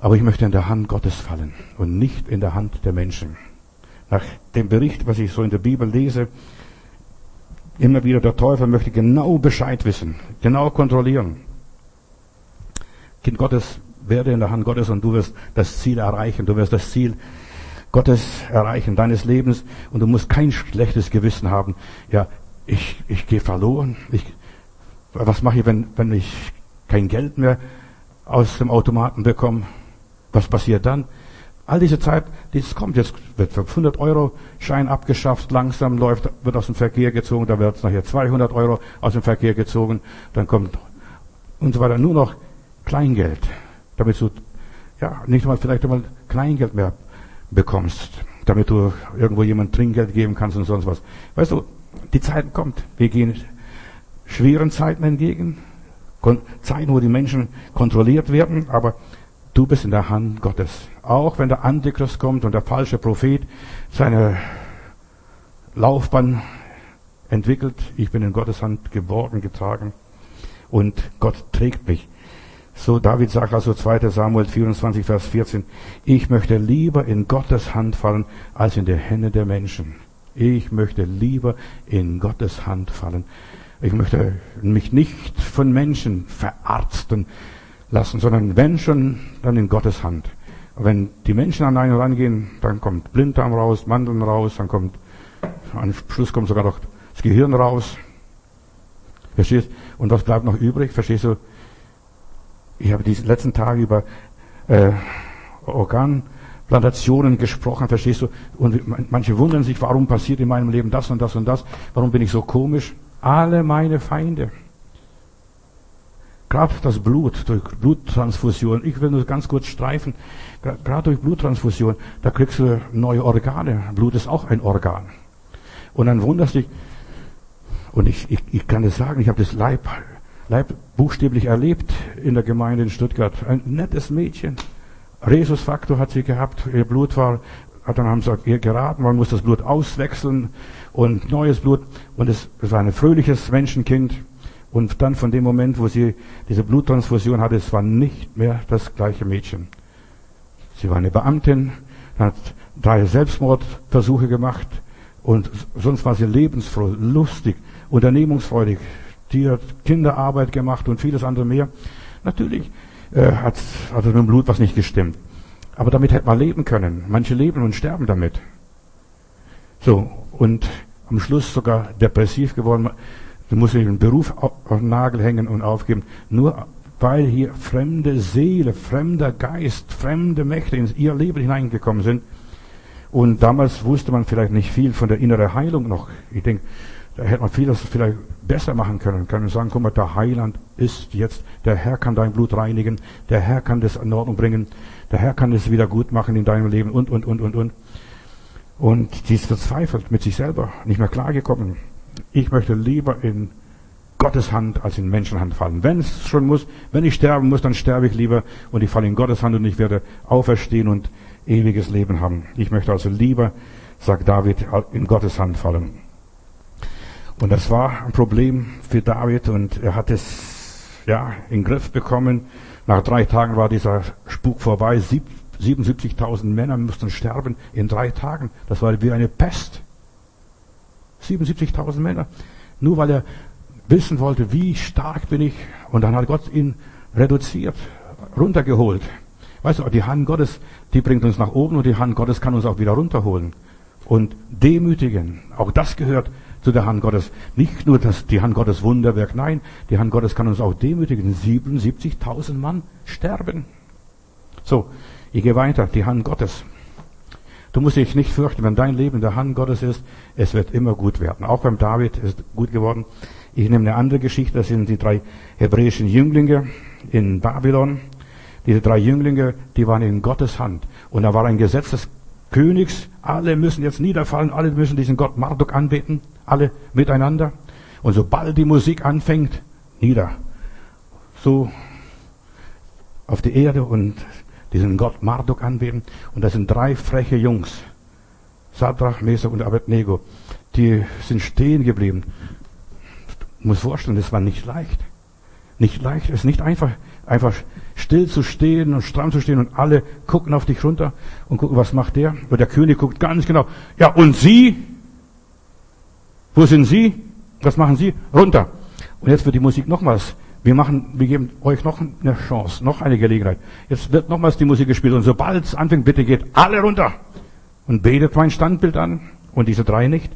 Aber ich möchte in der Hand Gottes fallen und nicht in der Hand der Menschen. Nach dem Bericht, was ich so in der Bibel lese, immer wieder der Teufel möchte genau Bescheid wissen, genau kontrollieren. Kind Gottes, werde in der Hand Gottes und du wirst das Ziel erreichen. Du wirst das Ziel Gottes erreichen, deines Lebens. Und du musst kein schlechtes Gewissen haben. Ja, ich, ich gehe verloren. Ich, was mache ich, wenn, wenn ich kein Geld mehr aus dem Automaten bekomme? Was passiert dann? All diese Zeit, das kommt, jetzt wird für hundert Euro Schein abgeschafft, langsam läuft, wird aus dem Verkehr gezogen, da wird nachher zweihundert Euro aus dem Verkehr gezogen, dann kommt und so weiter, nur noch Kleingeld, damit du, ja, nicht mal, vielleicht einmal Kleingeld mehr bekommst, damit du irgendwo jemand Trinkgeld geben kannst und sonst was. Weißt du, die Zeit kommt, wir gehen schweren Zeiten entgegen, Zeiten, wo die Menschen kontrolliert werden, aber du bist in der Hand Gottes. Auch wenn der Antichrist kommt und der falsche Prophet seine Laufbahn entwickelt, ich bin in Gottes Hand geborgen, getragen und Gott trägt mich. So David sagt also zweiter Samuel vierundzwanzig, Vers vierzehn, ich möchte lieber in Gottes Hand fallen, als in die Hände der Menschen. Ich möchte lieber in Gottes Hand fallen. Ich möchte mich nicht von Menschen verarzten lassen, sondern wenn schon, dann in Gottes Hand. Wenn die Menschen an einen rangehen, dann kommt Blinddarm raus, Mandeln raus, dann kommt, am Schluss kommt sogar noch das Gehirn raus. Verstehst? Und was bleibt noch übrig? Verstehst du? Ich habe die letzten Tage über äh, Organplantationen gesprochen, verstehst du? Und manche wundern sich, warum passiert in meinem Leben das und das und das? Warum bin ich so komisch? Alle meine Feinde. Gerade das Blut, durch Bluttransfusion, ich will nur ganz kurz streifen, gerade durch Bluttransfusion, da kriegst du neue Organe. Blut ist auch ein Organ. Und dann wunderst du dich, und ich, ich, ich kann das sagen, ich habe das Leib, Leib buchstäblich erlebt in der Gemeinde in Stuttgart. Ein nettes Mädchen. Rhesusfaktor hat sie gehabt, ihr Blut war, dann haben sie ihr geraten, man muss das Blut auswechseln und neues Blut. Und es, es war ein fröhliches Menschenkind. Und dann von dem Moment, wo sie diese Bluttransfusion hatte, es war nicht mehr das gleiche Mädchen. Sie war eine Beamtin, hat drei Selbstmordversuche gemacht und sonst war sie lebensfroh, lustig, unternehmungsfreudig. Die hat Kinderarbeit gemacht und vieles andere mehr. Natürlich äh, hat also mit dem Blut was nicht gestimmt. Aber damit hätte man leben können. Manche leben und sterben damit. So, und am Schluss sogar depressiv geworden. Du musst den Beruf auf den Nagel hängen und aufgeben. Nur weil hier fremde Seele, fremder Geist, fremde Mächte in ihr Leben hineingekommen sind. Und damals wusste man vielleicht nicht viel von der inneren Heilung noch. Ich denke, da hätte man vieles vielleicht besser machen können. Kann man sagen, guck mal, der Heiland ist jetzt, der Herr kann dein Blut reinigen, der Herr kann das in Ordnung bringen, der Herr kann es wieder gut machen in deinem Leben und, und, und, und, und. Und sie ist verzweifelt mit sich selber, nicht mehr klargekommen. Ich möchte lieber in Gottes Hand als in Menschenhand fallen. Wenn es schon muss, wenn ich sterben muss, dann sterbe ich lieber und ich falle in Gottes Hand und ich werde auferstehen und ewiges Leben haben. Ich möchte also lieber, sagt David, in Gottes Hand fallen. Und das war ein Problem für David und er hat es ja in den Griff bekommen. Nach drei Tagen war dieser Spuk vorbei. siebenundsiebzigtausend Männer mussten sterben in drei Tagen. Das war wie eine Pest. siebenundsiebzigtausend Männer. Nur weil er wissen wollte, wie stark bin ich. Und dann hat Gott ihn reduziert, runtergeholt. Weißt du, die Hand Gottes, die bringt uns nach oben und die Hand Gottes kann uns auch wieder runterholen. Und demütigen, auch das gehört zu der Hand Gottes. Nicht nur das, die Hand Gottes Wunderwerk, nein, die Hand Gottes kann uns auch demütigen. siebenundsiebzigtausend Mann sterben. So, ich gehe weiter, die Hand Gottes. Du musst dich nicht fürchten, wenn dein Leben in der Hand Gottes ist, es wird immer gut werden. Auch beim David ist es gut geworden. Ich nehme eine andere Geschichte, das sind die drei hebräischen Jünglinge in Babylon. Diese drei Jünglinge, die waren in Gottes Hand. Und da war ein Gesetz des Königs, alle müssen jetzt niederfallen, alle müssen diesen Gott Marduk anbeten, alle miteinander. Und sobald die Musik anfängt, nieder. So auf die Erde und diesen Gott Marduk anbeten. Und das sind drei freche Jungs. Sadrach, Mesach und Abednego. Die sind stehen geblieben. Du musst vorstellen, das war nicht leicht. nicht leicht, es ist nicht einfach, einfach still zu stehen und stramm zu stehen und alle gucken auf dich runter und gucken, was macht der? Und der König guckt ganz genau. Ja, und Sie? Wo sind Sie? Was machen Sie? Runter. Und jetzt wird die Musik nochmals. Wir machen, wir geben euch noch eine Chance, noch eine Gelegenheit. Jetzt wird nochmals die Musik gespielt und sobald es anfängt, bitte geht alle runter und betet mein Standbild an und diese drei nicht.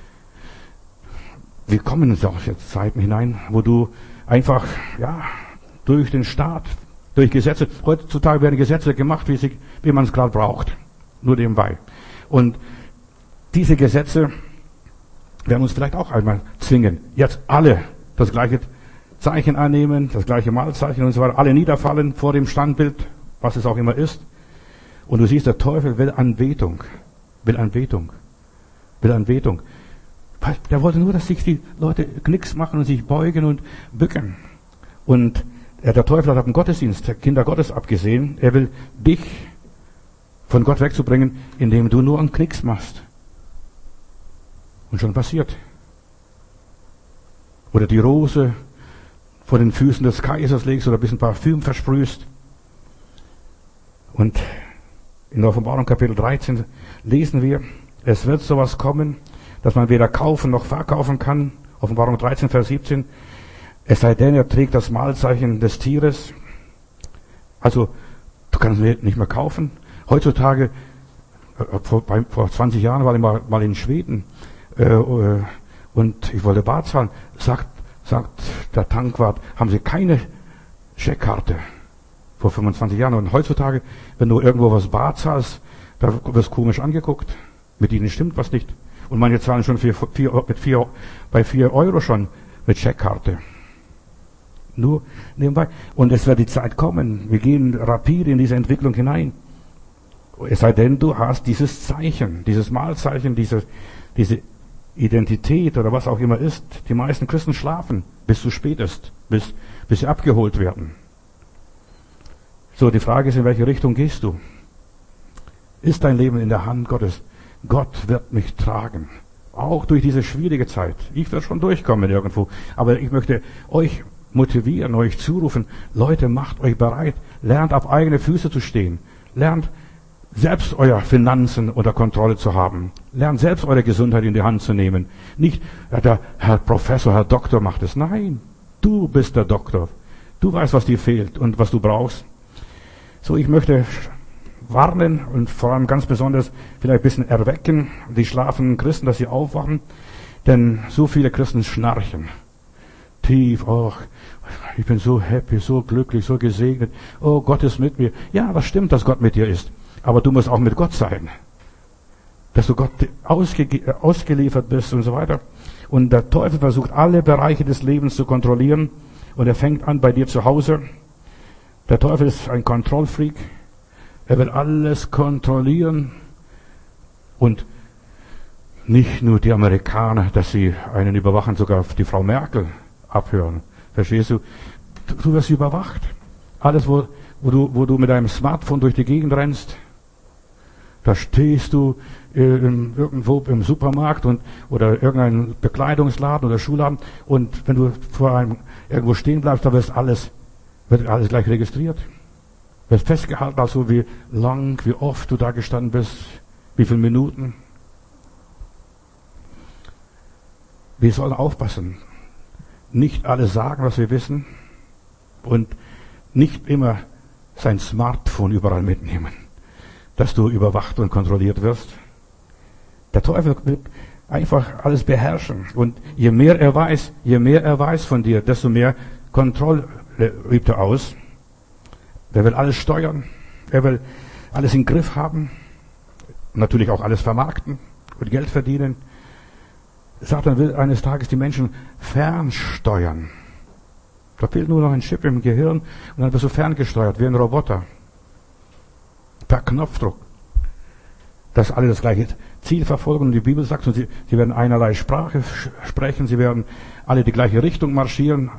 Wir kommen in solche Zeiten hinein, wo du einfach, ja, durch den Staat, durch Gesetze, heutzutage werden Gesetze gemacht, wie, sie, wie man es gerade braucht. Nur nebenbei. Und diese Gesetze werden uns vielleicht auch einmal zwingen, jetzt alle das gleiche Zeichen annehmen, das gleiche Malzeichen und so weiter, alle niederfallen vor dem Standbild, was es auch immer ist. Und du siehst, der Teufel will Anbetung, will Anbetung, will Anbetung. Der wollte nur, dass sich die Leute Knicks machen und sich beugen und bücken. Und der Teufel hat im Gottesdienst der Kinder Gottes abgesehen. Er will dich von Gott wegzubringen, indem du nur einen Knicks machst. Und schon passiert. Oder die Rose vor den Füßen des Kaisers legst oder ein bisschen Parfüm versprühst. Und in der Offenbarung Kapitel dreizehn lesen wir, es wird sowas kommen, dass man weder kaufen noch verkaufen kann. Offenbarung dreizehn, Vers siebzehn. Es sei denn, er trägt das Malzeichen des Tieres. Also, du kannst nicht mehr kaufen. Heutzutage, vor, vor zwanzig Jahren war ich mal, mal in Schweden, äh, und ich wollte Bar zahlen. Sagt, sagt der Tankwart, haben Sie keine Scheckkarte? Vor fünfundzwanzig Jahren. Und heutzutage, wenn du irgendwo was Bar zahlst, da wirst du komisch angeguckt. Mit ihnen stimmt was nicht. Und manche zahlen schon für vier, mit vier, bei vier Euro schon mit Scheckkarte. Nur nebenbei. Und es wird die Zeit kommen. Wir gehen rapide in diese Entwicklung hinein. Es sei denn, du hast dieses Zeichen, dieses Malzeichen, diese, diese Identität oder was auch immer ist. Die meisten Christen schlafen, bis zu spät ist, bis, bis sie abgeholt werden. So, die Frage ist, in welche Richtung gehst du? Ist dein Leben in der Hand Gottes? Gott wird mich tragen. Auch durch diese schwierige Zeit. Ich werde schon durchkommen irgendwo. Aber ich möchte euch motivieren, euch zurufen. Leute, macht euch bereit. Lernt auf eigene Füße zu stehen. Lernt selbst eure Finanzen unter Kontrolle zu haben. Lernt selbst eure Gesundheit in die Hand zu nehmen. Nicht, ja, der Herr Professor, Herr Doktor macht es. Nein, du bist der Doktor. Du weißt, was dir fehlt und was du brauchst. So, ich möchte warnen und vor allem ganz besonders vielleicht ein bisschen erwecken, die schlafenden Christen, dass sie aufwachen. Denn so viele Christen schnarchen. Tief, oh, ich bin so happy, so glücklich, so gesegnet. Oh, Gott ist mit mir. Ja, das stimmt, dass Gott mit dir ist. Aber du musst auch mit Gott sein. Dass du Gott ausge- ausgeliefert bist und so weiter. Und der Teufel versucht, alle Bereiche des Lebens zu kontrollieren. Und er fängt an bei dir zu Hause. Der Teufel ist ein Kontrollfreak. Er will alles kontrollieren. Und nicht nur die Amerikaner, dass sie einen überwachen, sogar die Frau Merkel abhören. Verstehst du? Du wirst überwacht. Alles, wo, wo, du, wo du mit deinem Smartphone durch die Gegend rennst, da stehst du äh, irgendwo im Supermarkt und, oder irgendein Bekleidungsladen oder Schuhladen und wenn du vor einem irgendwo stehen bleibst, da wirst alles, wird alles gleich registriert. Wird festgehalten, also wie lang, wie oft du da gestanden bist, wie viele Minuten. Wir sollen aufpassen. Nicht alles sagen, was wir wissen und nicht immer sein Smartphone überall mitnehmen, dass du überwacht und kontrolliert wirst. Der Teufel will einfach alles beherrschen und je mehr er weiß, je mehr er weiß von dir, desto mehr Kontrolle übt er aus. Er will alles steuern, er will alles im Griff haben, natürlich auch alles vermarkten und Geld verdienen. Satan will eines Tages die Menschen fernsteuern. Da fehlt nur noch ein Chip im Gehirn und dann wirst du ferngesteuert, wie ein Roboter. Per Knopfdruck. Dass alle das gleiche Ziel verfolgen und die Bibel sagt, und sie, sie werden einerlei Sprache sprechen, sie werden alle die gleiche Richtung marschieren.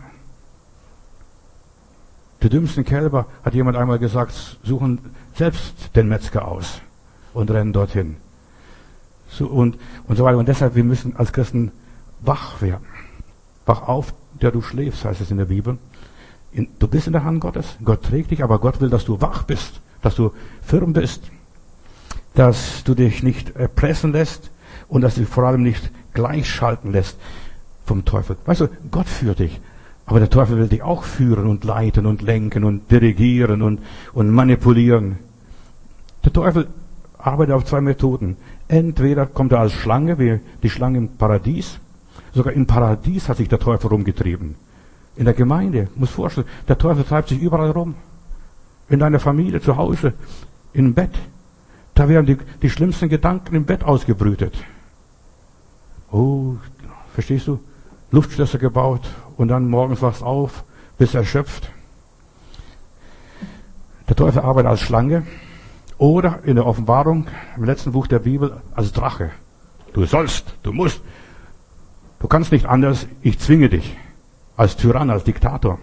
Die dümmsten Kälber, hat jemand einmal gesagt, suchen selbst den Metzger aus und rennen dorthin. So, und, und so weiter. Und deshalb, wir müssen als Christen wach werden. Wach auf, der du schläfst, heißt es in der Bibel. In, du bist in der Hand Gottes. Gott trägt dich, aber Gott will, dass du wach bist, dass du firm bist, dass du dich nicht erpressen lässt und dass du dich vor allem nicht gleichschalten lässt vom Teufel. Weißt du, Gott führt dich, aber der Teufel will dich auch führen und leiten und lenken und dirigieren und, und manipulieren. Der Teufel arbeitet auf zwei Methoden. Entweder kommt er als Schlange, wie die Schlange im Paradies. Sogar im Paradies hat sich der Teufel rumgetrieben. In der Gemeinde, muss vorstellen, der Teufel treibt sich überall rum. In deiner Familie, zu Hause, im Bett. Da werden die, die schlimmsten Gedanken im Bett ausgebrütet. Oh, verstehst du? Luftschlösser gebaut und dann morgens wachst auf, bist erschöpft. Der Teufel arbeitet als Schlange oder in der Offenbarung, im letzten Buch der Bibel, als Drache. Du sollst, du musst, du kannst nicht anders, ich zwinge dich. Als Tyrann, als Diktator.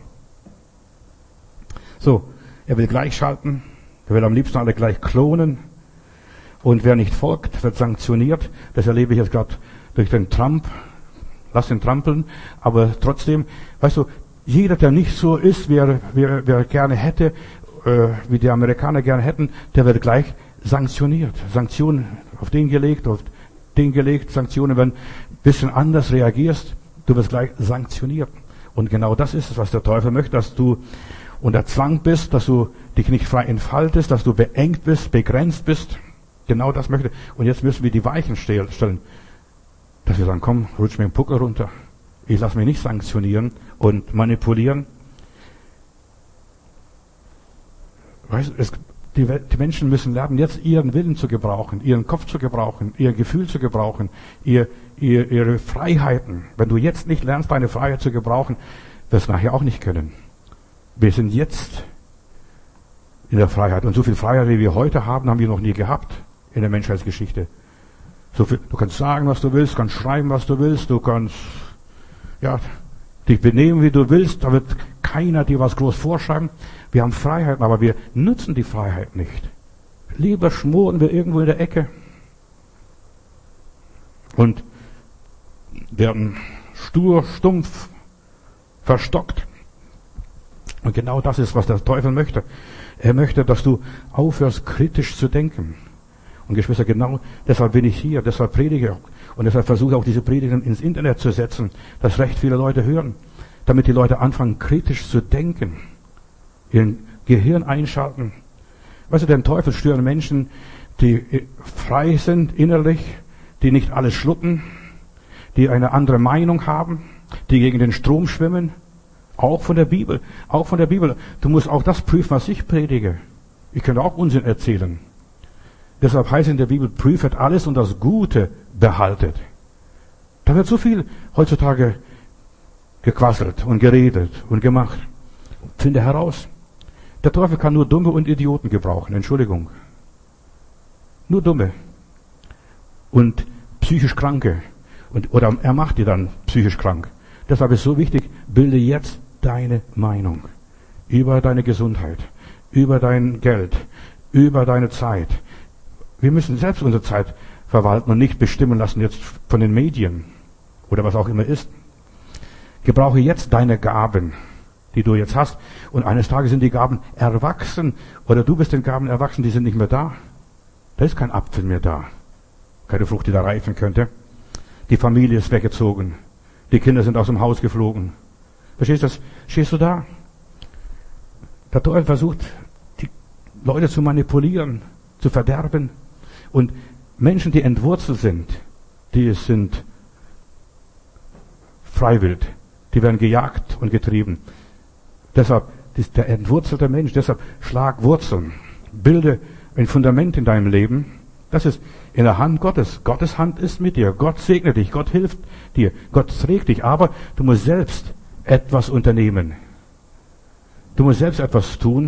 So, er will gleichschalten, er will am liebsten alle gleich klonen. Und wer nicht folgt, wird sanktioniert. Das erlebe ich jetzt gerade durch den Trump. Lass ihn trampeln. Aber trotzdem, weißt du, jeder, der nicht so ist, wie er, wie er, wie er gerne hätte, äh, wie die Amerikaner gerne hätten, der wird gleich sanktioniert. Sanktionen auf den gelegt, auf den gelegt. Sanktionen, wenn du ein bisschen anders reagierst, du wirst gleich sanktioniert. Und genau das ist es, was der Teufel möchte, dass du unter Zwang bist, dass du dich nicht frei entfaltest, dass du beengt bist, begrenzt bist. Genau das möchte. Und jetzt müssen wir die Weichen stellen, dass wir sagen, komm, rutsch mir den Puckel runter. Ich lasse mich nicht sanktionieren und manipulieren. Weißt du, es, die, die Menschen müssen lernen, jetzt ihren Willen zu gebrauchen, ihren Kopf zu gebrauchen, ihr Gefühl zu gebrauchen, ihr, ihr, ihre Freiheiten. Wenn du jetzt nicht lernst, deine Freiheit zu gebrauchen, wirst du nachher auch nicht können. Wir sind jetzt in der Freiheit. Und so viel Freiheit, wie wir heute haben, haben wir noch nie gehabt in der Menschheitsgeschichte. So viel, du kannst sagen, was du willst, kannst schreiben, was du willst, du kannst, ja, dich benehmen, wie du willst, da wird keiner dir was groß vorschreiben. Wir haben Freiheiten, aber wir nutzen die Freiheit nicht. Lieber schmoren wir irgendwo in der Ecke und werden stur, stumpf, verstockt. Und genau das ist, was der Teufel möchte. Er möchte, dass du aufhörst, kritisch zu denken. Und Geschwister, genau deshalb bin ich hier, deshalb predige ich. Und deshalb versuche ich auch diese Predigten ins Internet zu setzen, dass recht viele Leute hören, damit die Leute anfangen, kritisch zu denken, ihren Gehirn einschalten. Weißt du, den Teufel stören Menschen, die frei sind innerlich, die nicht alles schlucken, die eine andere Meinung haben, die gegen den Strom schwimmen. Auch von der Bibel, auch von der Bibel. Du musst auch das prüfen, was ich predige. Ich könnte auch Unsinn erzählen. Deshalb heißt in der Bibel, prüfet alles und das Gute behaltet. Da wird so viel heutzutage gequasselt und geredet und gemacht. Finde heraus. Der Teufel kann nur Dumme und Idioten gebrauchen. Entschuldigung. Nur Dumme. Und psychisch Kranke. Und, oder er macht die dann psychisch krank. Deshalb ist so wichtig, bilde jetzt deine Meinung über deine Gesundheit, über dein Geld, über deine Zeit. Wir müssen selbst unsere Zeit verwalten und nicht bestimmen lassen jetzt von den Medien oder was auch immer ist. Gebrauche jetzt deine Gaben, die du jetzt hast. Und eines Tages sind die Gaben erwachsen oder du bist den Gaben erwachsen, die sind nicht mehr da. Da ist kein Apfel mehr da. Keine Frucht, die da reifen könnte. Die Familie ist weggezogen. Die Kinder sind aus dem Haus geflogen. Verstehst du das? Stehst du da? Der Teufel versucht, die Leute zu manipulieren, zu verderben. Und Menschen, die entwurzelt sind, die sind freiwillig. Die werden gejagt und getrieben. Deshalb ist der entwurzelte Mensch, deshalb schlag Wurzeln. Bilde ein Fundament in deinem Leben. Das ist in der Hand Gottes. Gottes Hand ist mit dir. Gott segnet dich. Gott hilft dir. Gott trägt dich. Aber du musst selbst etwas unternehmen. Du musst selbst etwas tun.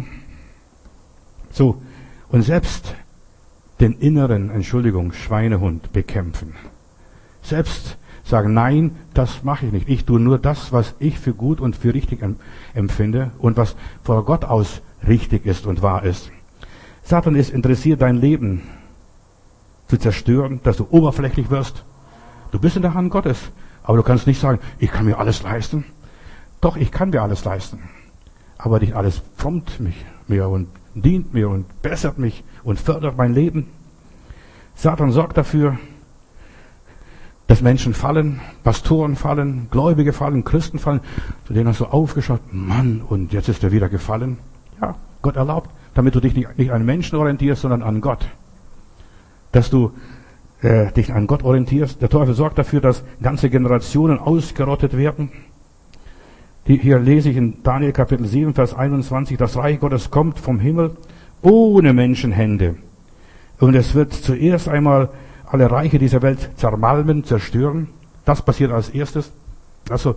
So. Und selbst den inneren, Entschuldigung, Schweinehund bekämpfen. Selbst sagen, nein, das mache ich nicht. Ich tue nur das, was ich für gut und für richtig empfinde und was vor Gott aus richtig ist und wahr ist. Satan ist interessiert, dein Leben zu zerstören, dass du oberflächlich wirst. Du bist in der Hand Gottes, aber du kannst nicht sagen, ich kann mir alles leisten. Doch, ich kann mir alles leisten. aber nicht alles frommt mich mir und dient mir und bessert mich und fördert mein Leben. Satan sorgt dafür, dass Menschen fallen, Pastoren fallen, Gläubige fallen, Christen fallen. Zu denen hast du aufgeschaut, Mann, und jetzt ist er wieder gefallen. Ja, Gott erlaubt, damit du dich nicht, nicht an Menschen orientierst, sondern an Gott. Dass du äh, dich an Gott orientierst. Der Teufel sorgt dafür, dass ganze Generationen ausgerottet werden. Die, hier lese ich in Daniel Kapitel sieben, Vers einundzwanzig, das Reich Gottes kommt vom Himmel ohne Menschenhände. Und es wird zuerst einmal alle Reiche dieser Welt zermalmen, zerstören. Das passiert als erstes. Also,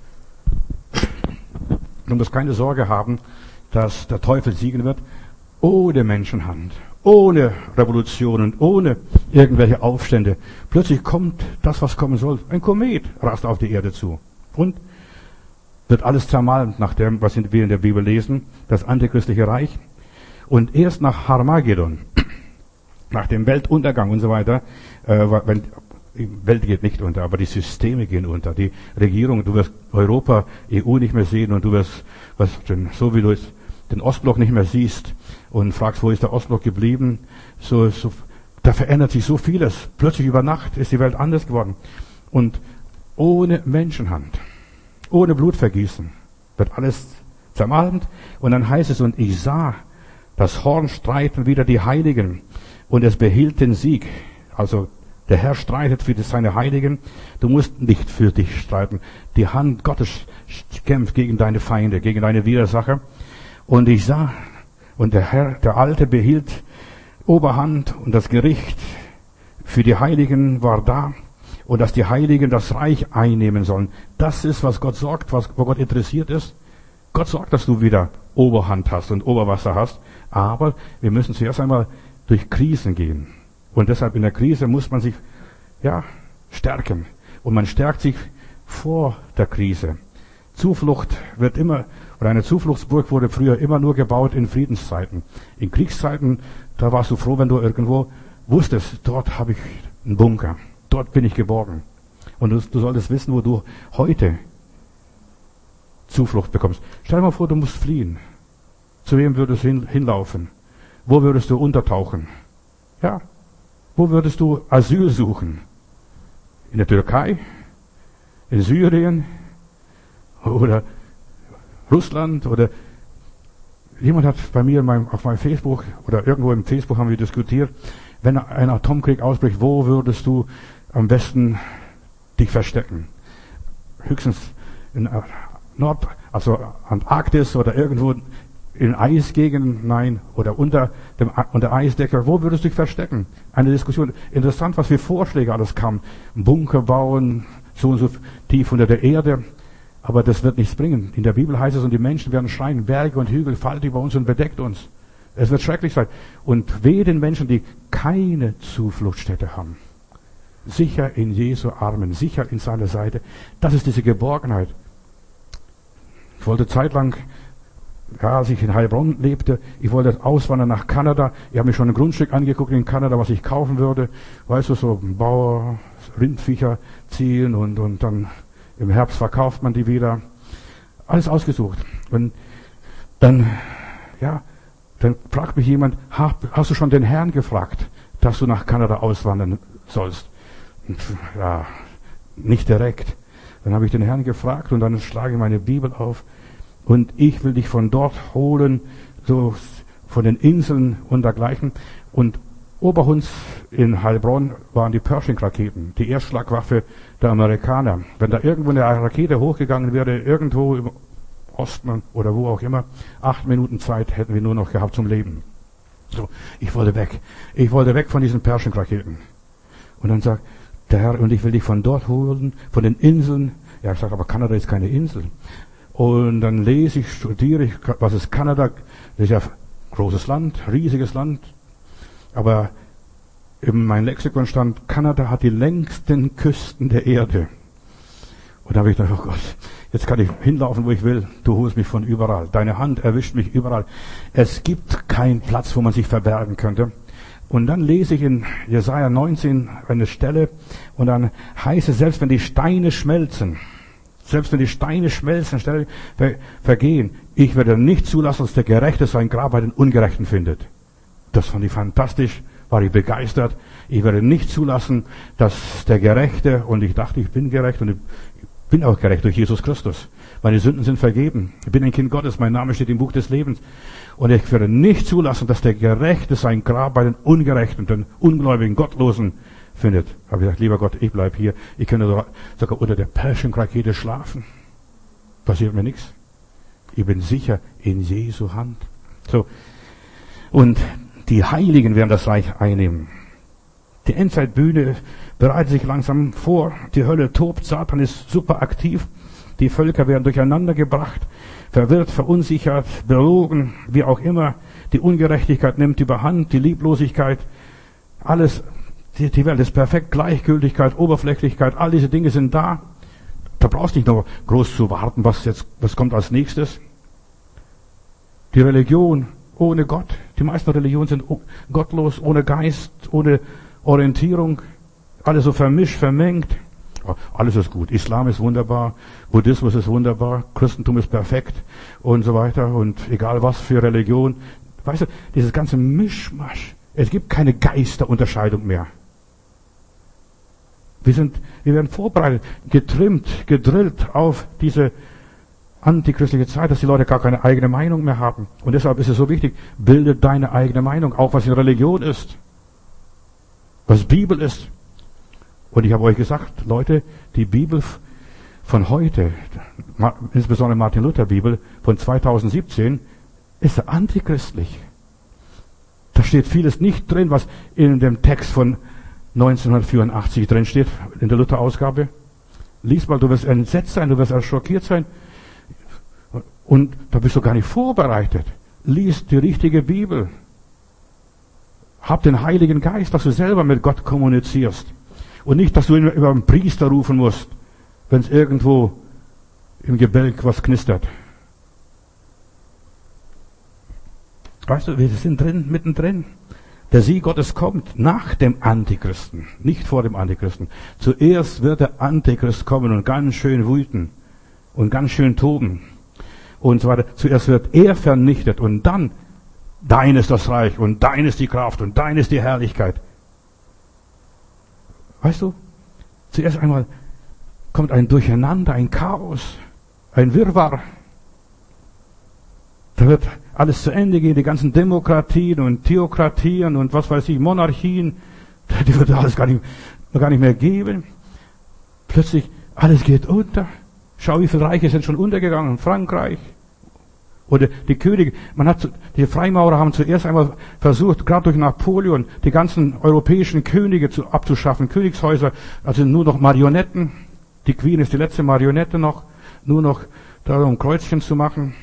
du musst keine Sorge haben, dass der Teufel siegen wird. Ohne Menschenhand, ohne Revolutionen, ohne irgendwelche Aufstände. Plötzlich kommt das, was kommen soll. Ein Komet rast auf die Erde zu. Und wird alles zermalmt, nach dem, was wir in der Bibel lesen, das antichristliche Reich. Und erst nach Harmagedon, nach dem Weltuntergang und so weiter, äh, wenn, die Welt geht nicht unter, aber die Systeme gehen unter. Die Regierung, du wirst Europa, E U nicht mehr sehen und du wirst, was denn, so wie du es, den Ostblock nicht mehr siehst und fragst, wo ist der Ostblock geblieben, so, so, da verändert sich so vieles. Plötzlich über Nacht ist die Welt anders geworden. Und ohne Menschenhand, ohne Blutvergießen, wird alles zermalmt. Und dann heißt es, und ich sah das Horn streiten wieder die Heiligen, und es behielt den Sieg. Also der Herr streitet für seine Heiligen. Du musst nicht für dich streiten. Die Hand Gottes kämpft gegen deine Feinde, gegen deine Widersacher. Und ich sah, und der Herr, der Alte, behielt Oberhand, und das Gericht für die Heiligen war da, und dass die Heiligen das Reich einnehmen sollen. Das ist, was Gott sorgt, was, wo Gott interessiert ist. Gott sorgt, dass du wieder Oberhand hast und Oberwasser hast. Aber wir müssen zuerst einmal durch Krisen gehen. Und deshalb in der Krise muss man sich, ja, stärken. Und man stärkt sich vor der Krise. Zuflucht wird immer, oder eine Zufluchtsburg wurde früher immer nur gebaut in Friedenszeiten. In Kriegszeiten, da warst du froh, wenn du irgendwo wusstest, dort habe ich einen Bunker. Dort bin ich geborgen. Und du, du solltest wissen, wo du heute Zuflucht bekommst. Stell dir mal vor, du musst fliehen. Zu wem würdest du hin, hinlaufen? Wo würdest du untertauchen? Ja. Wo würdest du Asyl suchen? In der Türkei? In Syrien? Oder Russland? Oder jemand hat bei mir in meinem, auf meinem Facebook oder irgendwo im Facebook haben wir diskutiert, wenn ein Atomkrieg ausbricht, wo würdest du am besten dich verstecken? Höchstens in Nord, also Antarktis oder irgendwo in Eisgegenden, nein, oder unter dem unter Eisdecke. Wo würdest du dich verstecken? Eine Diskussion. Interessant, was für Vorschläge alles kam. Bunker bauen, so und so tief unter der Erde. Aber das wird nichts bringen. In der Bibel heißt es, und die Menschen werden schreien, Berge und Hügel fallt über uns und bedeckt uns. Es wird schrecklich sein. Und wehe den Menschen, die keine Zufluchtsstätte haben. Sicher in Jesu Armen, sicher in seiner Seite. Das ist diese Geborgenheit. Ich wollte zeitlang, ja, als ich in Heilbronn lebte, ich wollte auswandern nach Kanada. Ich habe mir schon ein Grundstück angeguckt in Kanada, was ich kaufen würde. Weißt du, so ein Bauer, Rindviecher ziehen und, und dann im Herbst verkauft man die wieder. Alles ausgesucht. Und dann, ja, dann fragt mich jemand, hast du schon den Herrn gefragt, dass du nach Kanada auswandern sollst? Und, ja, nicht direkt. Dann habe ich den Herrn gefragt und dann schlage ich meine Bibel auf. Und ich will dich von dort holen, so von den Inseln und dergleichen. Und ober uns in Heilbronn waren die Pershing-Raketen, die Erstschlagwaffe der Amerikaner. Wenn da irgendwo eine Rakete hochgegangen wäre, irgendwo im Osten oder wo auch immer, acht Minuten Zeit hätten wir nur noch gehabt zum Leben. So, ich wollte weg. Ich wollte weg von diesen Pershing-Raketen. Und dann sagt der Herr, und ich will dich von dort holen, von den Inseln. Ja, ich sage, aber Kanada ist keine Insel. Und dann lese ich, studiere ich, was ist Kanada? Das ist ja ein großes Land, riesiges Land. Aber in meinem Lexikon stand, Kanada hat die längsten Küsten der Erde. Und da habe ich gedacht, oh Gott, jetzt kann ich hinlaufen, wo ich will. Du holst mich von überall. Deine Hand erwischt mich überall. Es gibt keinen Platz, wo man sich verbergen könnte. Und dann lese ich in Jesaja neunzehn eine Stelle und dann heißt es, selbst wenn die Steine schmelzen, selbst wenn die Steine schmelzen, ver, vergehen, Ich werde nicht zulassen, dass der Gerechte sein Grab bei den Ungerechten findet. Das fand ich fantastisch, war ich begeistert. Ich werde nicht zulassen, dass der Gerechte, und ich dachte, ich bin gerecht, und ich bin auch gerecht durch Jesus Christus. Meine Sünden sind vergeben. Ich bin ein Kind Gottes, mein Name steht im Buch des Lebens. Und ich werde nicht zulassen, dass der Gerechte sein Grab bei den Ungerechten, den Ungläubigen, Gottlosen findet. Habe ich gesagt, lieber Gott, ich bleib hier. Ich könnte sogar unter der Pershing-Rakete schlafen. Passiert mir nichts. Ich bin sicher in Jesu Hand. So. Und die Heiligen werden das Reich einnehmen. Die Endzeitbühne bereitet sich langsam vor. Die Hölle tobt. Satan ist super aktiv. Die Völker werden durcheinander gebracht, verwirrt, verunsichert, belogen, wie auch immer. Die Ungerechtigkeit nimmt überhand, die Lieblosigkeit, alles, die, die Welt ist perfekt, Gleichgültigkeit, Oberflächlichkeit, all diese Dinge sind da. Da brauchst du nicht noch groß zu warten, was jetzt, was kommt als nächstes. Die Religion ohne Gott, die meisten Religionen sind gottlos, ohne Geist, ohne Orientierung, alles so vermischt, vermengt. Alles ist gut. Islam ist wunderbar, Buddhismus ist wunderbar, Christentum ist perfekt und so weiter und egal was für Religion. Weißt du, dieses ganze Mischmasch. Es gibt keine Geisterunterscheidung mehr. Wir sind, wir werden vorbereitet, getrimmt, gedrillt auf diese antichristliche Zeit, dass die Leute gar keine eigene Meinung mehr haben. Und deshalb ist es so wichtig, bilde deine eigene Meinung, auch was in Religion ist, was Bibel ist. Und ich habe euch gesagt, Leute, die Bibel von heute, insbesondere Martin Luther Bibel von zweitausendsiebzehn, ist antichristlich. Da steht vieles nicht drin, was in dem Text von neunzehnhundertvierundachtzig drin steht, in der Luther-Ausgabe. Lies mal, du wirst entsetzt sein, du wirst schockiert sein. Und da bist du gar nicht vorbereitet. Lies die richtige Bibel. Hab den Heiligen Geist, dass du selber mit Gott kommunizierst. Und nicht, dass du über einen Priester rufen musst, wenn es irgendwo im Gebälk was knistert. Weißt du, wir sind drin, mittendrin. Der Sieg Gottes kommt nach dem Antichristen, nicht vor dem Antichristen. Zuerst wird der Antichrist kommen und ganz schön wüten und ganz schön toben und so weiter. Zuerst wird er vernichtet und dann dein ist das Reich und dein ist die Kraft und dein ist die Herrlichkeit. Weißt du, zuerst einmal kommt ein Durcheinander, ein Chaos, ein Wirrwarr. Da wird alles zu Ende gehen, die ganzen Demokratien und Theokratien und was weiß ich, Monarchien, die wird alles gar nicht, gar nicht mehr geben. Plötzlich, alles geht unter. Schau, wie viele Reiche sind schon untergegangen. Frankreich. Oder die Könige, man hat, die Freimaurer haben zuerst einmal versucht, gerade durch Napoleon, die ganzen europäischen Könige zu, abzuschaffen, Königshäuser, also nur noch Marionetten. Die Queen ist die letzte Marionette noch, nur noch da um Kreuzchen zu machen.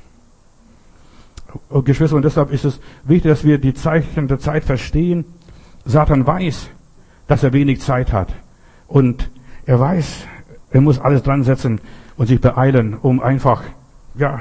Und Geschwister, und deshalb ist es wichtig, dass wir die Zeichen der Zeit verstehen. Satan weiß, dass er wenig Zeit hat. Und er weiß, er muss alles dran setzen und sich beeilen, um einfach, ja,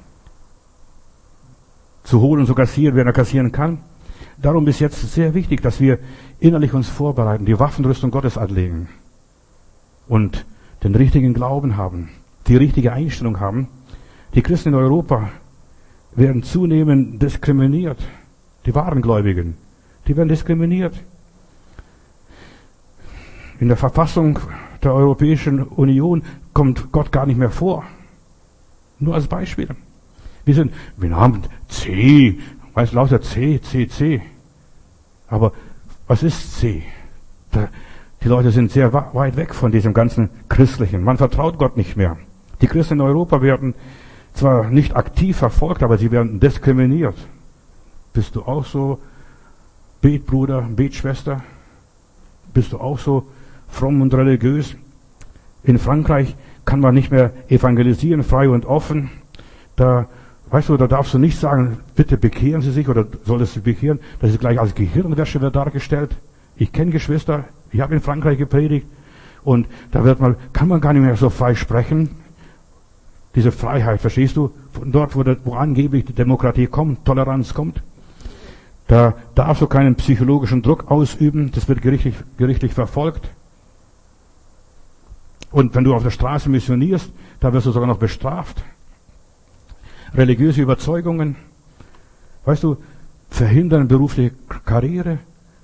zu holen, so kassieren, wenn er kassieren kann. Darum ist jetzt sehr wichtig, dass wir innerlich uns vorbereiten, die Waffenrüstung Gottes anlegen und den richtigen Glauben haben, die richtige Einstellung haben. Die Christen in Europa werden zunehmend diskriminiert. Die wahren Gläubigen, die werden diskriminiert. In der Verfassung der Europäischen Union kommt Gott gar nicht mehr vor. Nur als Beispiel. Wir sind, wir haben C, weißt du, lauter C, C, C. Aber was ist C? Da, die Leute sind sehr weit weg von diesem ganzen Christlichen. Man vertraut Gott nicht mehr. Die Christen in Europa werden zwar nicht aktiv verfolgt, aber sie werden diskriminiert. Bist du auch so Betbruder, Betschwester? Bist du auch so fromm und religiös? In Frankreich kann man nicht mehr evangelisieren, frei und offen. Da, weißt du, da darfst du nicht sagen, bitte bekehren Sie sich oder solltest du bekehren. Das ist gleich als Gehirnwäsche wird dargestellt. Ich kenne Geschwister, ich habe in Frankreich gepredigt und da wird man, kann man gar nicht mehr so frei sprechen. Diese Freiheit, verstehst du? Von dort, wo, wo angeblich die Demokratie kommt, Toleranz kommt, da darfst du keinen psychologischen Druck ausüben, das wird gerichtlich, gerichtlich verfolgt. Und wenn du auf der Straße missionierst, da wirst du sogar noch bestraft. religiöse Überzeugungen, weißt du, verhindern berufliche Karriere.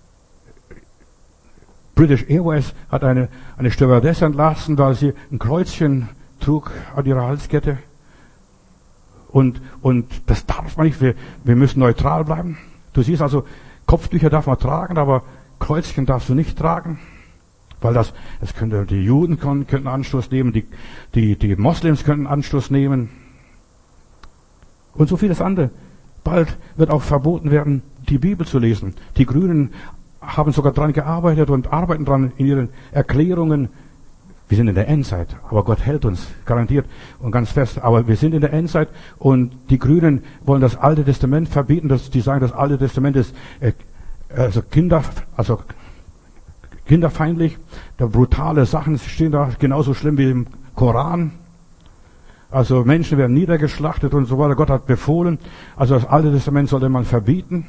British Airways hat eine, eine Stewardess entlassen, weil sie ein Kreuzchen trug an ihrer Halskette. Und, und das darf man nicht. Wir, wir müssen neutral bleiben. Du siehst also, Kopftücher darf man tragen, aber Kreuzchen darfst du nicht tragen. Weil das, es könnte, die Juden können, könnten Anstoß nehmen, die, die, die Moslems könnten Anstoß nehmen. Und so vieles andere. Bald wird auch verboten werden, die Bibel zu lesen. Die Grünen haben sogar dran gearbeitet und arbeiten dran in ihren Erklärungen. Wir sind in der Endzeit, aber Gott hält uns garantiert und ganz fest. Aber wir sind in der Endzeit und die Grünen wollen das Alte Testament verbieten. Das, die sagen, das Alte Testament ist äh, also Kinder, also kinderfeindlich. Da brutale Sachen stehen da, genauso schlimm wie im Koran. Also Menschen werden niedergeschlachtet und so weiter. Gott hat befohlen. Also das Alte Testament sollte man verbieten.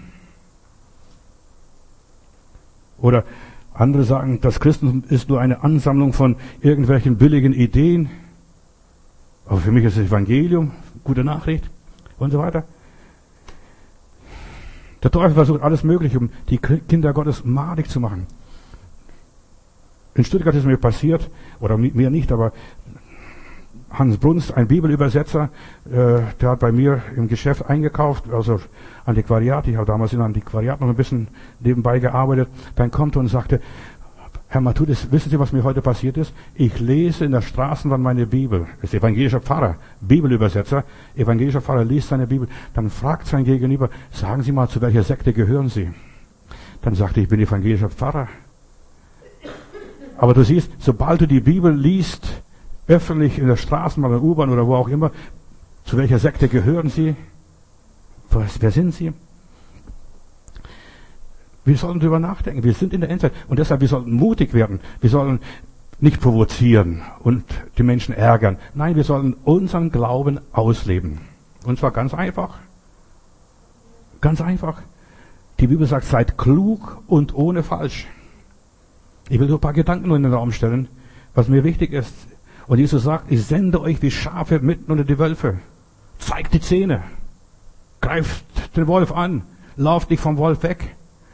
Oder andere sagen, das Christentum ist nur eine Ansammlung von irgendwelchen billigen Ideen. Aber für mich ist das Evangelium, gute Nachricht und so weiter. Der Teufel versucht alles Mögliche, um die Kinder Gottes madig zu machen. In Stuttgart ist mir passiert, oder mir nicht, aber Hans Brunst, ein Bibelübersetzer, äh, der hat bei mir im Geschäft eingekauft, also Antiquariat. Ich habe damals in Antiquariat noch ein bisschen nebenbei gearbeitet. Dann kommt er und sagte, Herr Matthäus, wissen Sie, was mir heute passiert ist? Ich lese in der Straßenbahn meine Bibel. Das ist evangelischer Pfarrer, Bibelübersetzer. Evangelischer Pfarrer liest seine Bibel. Dann fragt sein Gegenüber, sagen Sie mal, zu welcher Sekte gehören Sie? Dann sagte ich, ich bin evangelischer Pfarrer. Aber du siehst, sobald du die Bibel liest, öffentlich in der Straßenbahn, in der U-Bahn oder wo auch immer, zu welcher Sekte gehören Sie? Was, wer sind Sie? Wir sollten darüber nachdenken. Wir sind in der Endzeit. Und deshalb, wir sollten mutig werden. Wir sollen nicht provozieren und die Menschen ärgern. Nein, wir sollen unseren Glauben ausleben. Und zwar ganz einfach. Ganz einfach. Die Bibel sagt, seid klug und ohne falsch. Ich will nur ein paar Gedanken nur in den Raum stellen, was mir wichtig ist. Und Jesus sagt, ich sende euch wie Schafe mitten unter die Wölfe. Zeigt die Zähne. Greift den Wolf an. Lauft nicht vom Wolf weg.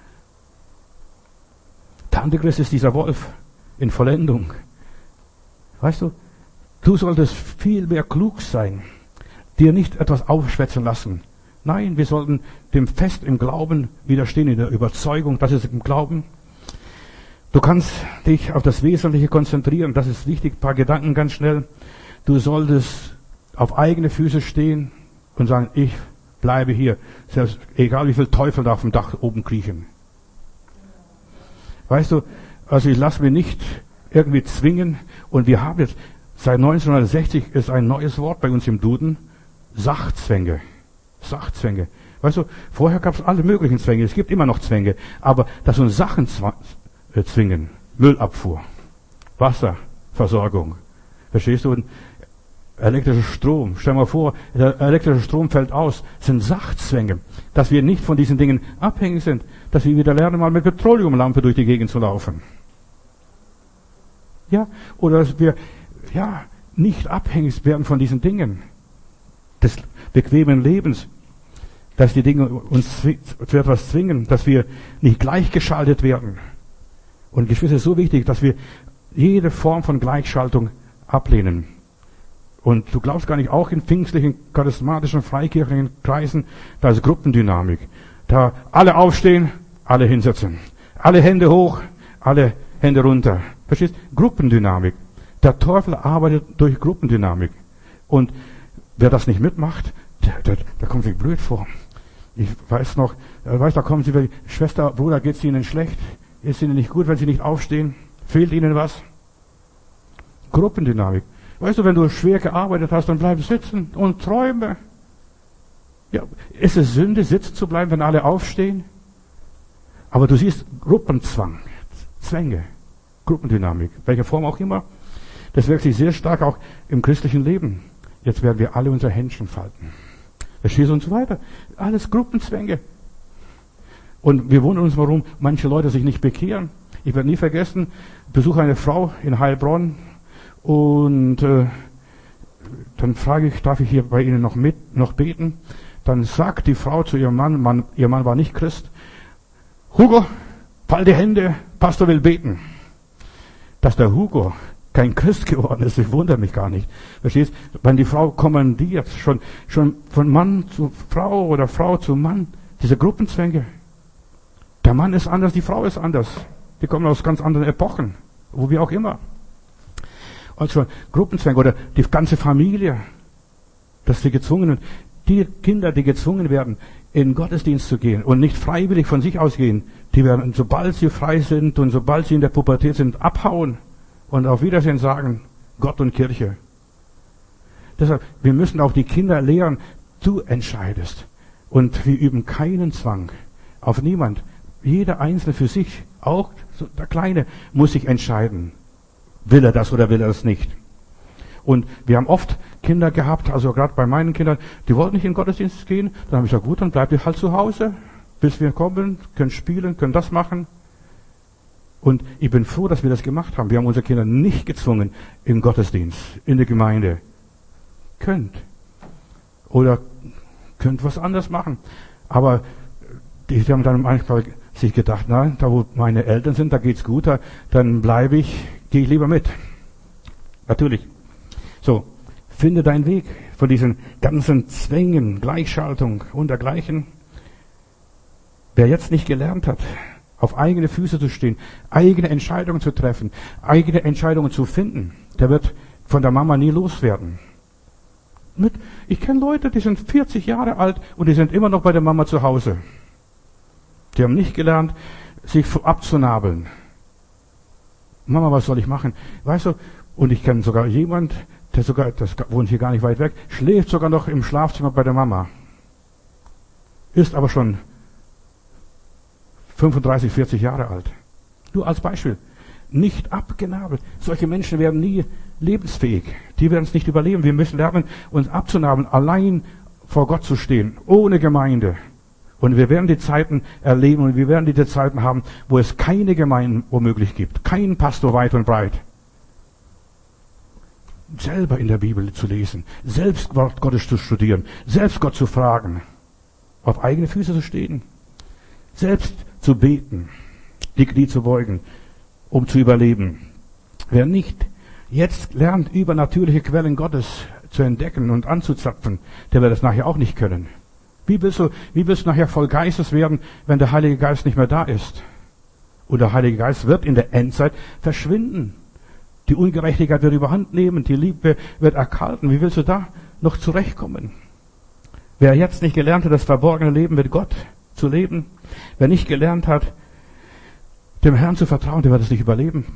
Der Antichrist ist dieser Wolf in Vollendung. Weißt du, du solltest viel mehr klug sein. Dir nicht etwas aufschwätzen lassen. Nein, wir sollten dem fest im Glauben widerstehen, in der Überzeugung, das ist im Glauben. Du kannst dich auf das Wesentliche konzentrieren, das ist wichtig, ein paar Gedanken ganz schnell. Du solltest auf eigene Füße stehen und sagen, ich bleibe hier, selbst egal wie viele Teufel da auf dem Dach oben kriechen. Weißt du, also ich lasse mich nicht irgendwie zwingen und wir haben jetzt, seit neunzehnhundertsechzig ist ein neues Wort bei uns im Duden, Sachzwänge. Sachzwänge. Weißt du, vorher gab es alle möglichen Zwänge, es gibt immer noch Zwänge, aber dass uns Sachen zwingen. Müllabfuhr, Wasserversorgung. Verstehst du? Elektrischer Strom. Stell mal vor, der elektrische Strom fällt aus. Das sind Sachzwänge. Dass wir nicht von diesen Dingen abhängig sind. Dass wir wieder lernen, mal mit Petroleumlampe durch die Gegend zu laufen. Ja? Oder dass wir, ja, nicht abhängig werden von diesen Dingen. Des bequemen Lebens. Dass die Dinge uns zu etwas zwingen. Dass wir nicht gleichgeschaltet werden. Und Geschwister, ist so wichtig, dass wir jede Form von Gleichschaltung ablehnen. Und du glaubst gar nicht, auch in pfingstlichen, charismatischen, freikirchlichen Kreisen, da ist Gruppendynamik. Da alle aufstehen, alle hinsetzen. Alle Hände hoch, alle Hände runter. Verstehst? Gruppendynamik. Der Teufel arbeitet durch Gruppendynamik. Und wer das nicht mitmacht, der, der, der kommt sich blöd vor. Ich weiß noch, weiß, da kommen sie, Schwester, Bruder, geht's ihnen schlecht? Ist ihnen nicht gut, wenn sie nicht aufstehen? Fehlt ihnen was? Gruppendynamik. Weißt du, wenn du schwer gearbeitet hast, dann bleib sitzen und träume. Ja, ist es Sünde, sitzen zu bleiben, wenn alle aufstehen? Aber du siehst Gruppenzwang, Zwänge, Gruppendynamik, welche Form auch immer. Das wirkt sich sehr stark auch im christlichen Leben. Jetzt werden wir alle unsere Händchen falten. Verstehst du und so weiter. Alles Gruppenzwänge. Und wir wundern uns, warum manche Leute sich nicht bekehren. Ich werde nie vergessen, ich besuche eine Frau in Heilbronn und äh, dann frage ich, darf ich hier bei Ihnen noch mit, noch beten? Dann sagt die Frau zu ihrem Mann, Mann, ihr Mann war nicht Christ, Hugo, fall die Hände, Pastor will beten. Dass der Hugo kein Christ geworden ist, ich wundere mich gar nicht. Verstehst? Wenn die Frau kommandiert, schon, schon von Mann zu Frau oder Frau zu Mann, diese Gruppenzwänge. Der Mann ist anders, die Frau ist anders. Die kommen aus ganz anderen Epochen, wo wie auch immer. Also Gruppenzwänge oder die ganze Familie, dass sie gezwungen sind. Die Kinder, die gezwungen werden, in den Gottesdienst zu gehen und nicht freiwillig von sich ausgehen, die werden, sobald sie frei sind und sobald sie in der Pubertät sind, abhauen und auf Wiedersehen sagen, Gott und Kirche. Deshalb, wir müssen auch die Kinder lehren, du entscheidest. Und wir üben keinen Zwang auf niemand. Jeder Einzelne für sich, auch der Kleine, muss sich entscheiden. Will er das oder will er das nicht? Und wir haben oft Kinder gehabt, also gerade bei meinen Kindern, die wollten nicht in den Gottesdienst gehen. Dann habe ich gesagt, gut, dann bleibt ihr halt zu Hause, bis wir kommen, können spielen, können das machen. Und ich bin froh, dass wir das gemacht haben. Wir haben unsere Kinder nicht gezwungen im Gottesdienst, in der Gemeinde. Könnt. Oder könnt was anderes machen. Aber die haben dann manchmal sich gedacht, na, da wo meine Eltern sind, da geht's gut, da, dann bleibe ich, gehe ich lieber mit. Natürlich. So, finde deinen Weg von diesen ganzen Zwängen, Gleichschaltung und dergleichen. Wer jetzt nicht gelernt hat, auf eigene Füße zu stehen, eigene Entscheidungen zu treffen, eigene Entscheidungen zu finden, der wird von der Mama nie loswerden. Mit, ich kenne Leute, die sind vierzig Jahre alt und die sind immer noch bei der Mama zu Hause. Die haben nicht gelernt, sich abzunabeln. Mama, was soll ich machen? Weißt du, und ich kenne sogar jemand, der sogar, das wohnt hier gar nicht weit weg, schläft sogar noch im Schlafzimmer bei der Mama. Ist aber schon fünfunddreißig, vierzig Jahre alt. Nur als Beispiel. Nicht abgenabelt. Solche Menschen werden nie lebensfähig. Die werden es nicht überleben. Wir müssen lernen, uns abzunabeln, allein vor Gott zu stehen, ohne Gemeinde. Und wir werden die Zeiten erleben und wir werden diese Zeiten haben, wo es keine Gemeinden womöglich gibt. Keinen Pastor weit und breit. Selber in der Bibel zu lesen, selbst Wort Gottes zu studieren, selbst Gott zu fragen, auf eigene Füße zu stehen, selbst zu beten, die Knie zu beugen, um zu überleben. Wer nicht jetzt lernt, übernatürliche Quellen Gottes zu entdecken und anzuzapfen, der wird es nachher auch nicht können. Wie willst du, wie willst du nachher voll Geistes werden, wenn der Heilige Geist nicht mehr da ist? Und der Heilige Geist wird in der Endzeit verschwinden. Die Ungerechtigkeit wird überhand nehmen, die Liebe wird erkalten. Wie willst du da noch zurechtkommen? Wer jetzt nicht gelernt hat, das verborgene Leben mit Gott zu leben, wer nicht gelernt hat, dem Herrn zu vertrauen, der wird es nicht überleben.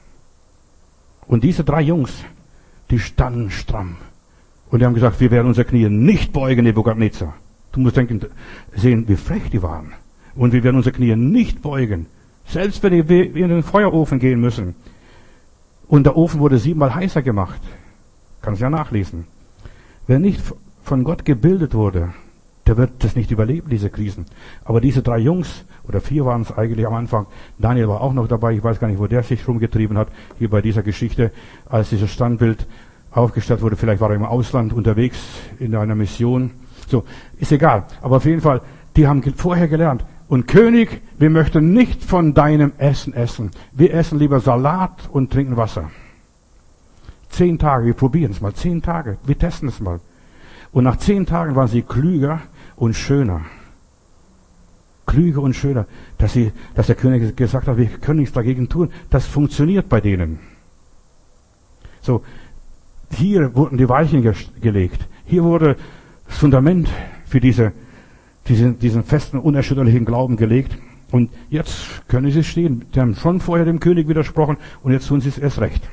Und diese drei Jungs, die standen stramm. Und die haben gesagt, wir werden unsere Knie nicht beugen, Nebukadnezar. Du musst denken, sehen, wie frech die waren. Und wir werden unsere Knie nicht beugen. Selbst wenn wir in den Feuerofen gehen müssen. Und der Ofen wurde siebenmal heißer gemacht. Kannst ja nachlesen. Wer nicht von Gott gebildet wurde, der wird das nicht überleben, diese Krisen. Aber diese drei Jungs, oder vier waren es eigentlich am Anfang, Daniel war auch noch dabei, ich weiß gar nicht, wo der sich rumgetrieben hat, hier bei dieser Geschichte, als dieses Standbild aufgestellt wurde, vielleicht war er im Ausland unterwegs in einer Mission. So, ist egal. Aber auf jeden Fall, die haben vorher gelernt. Und König, wir möchten nicht von deinem Essen essen. Wir essen lieber Salat und trinken Wasser. Zehn Tage, wir probieren es mal. Zehn Tage, wir testen es mal. Und nach zehn Tagen waren sie klüger und schöner. Klüger und schöner. Dass, sie, dass der König gesagt hat, wir können nichts dagegen tun. Das funktioniert bei denen. So, hier wurden die Weichen ge- gelegt. Hier wurde das Fundament für diese Diesen, diesen festen, unerschütterlichen Glauben gelegt. Und jetzt können sie stehen. Die haben schon vorher dem König widersprochen und jetzt tun sie es erst recht.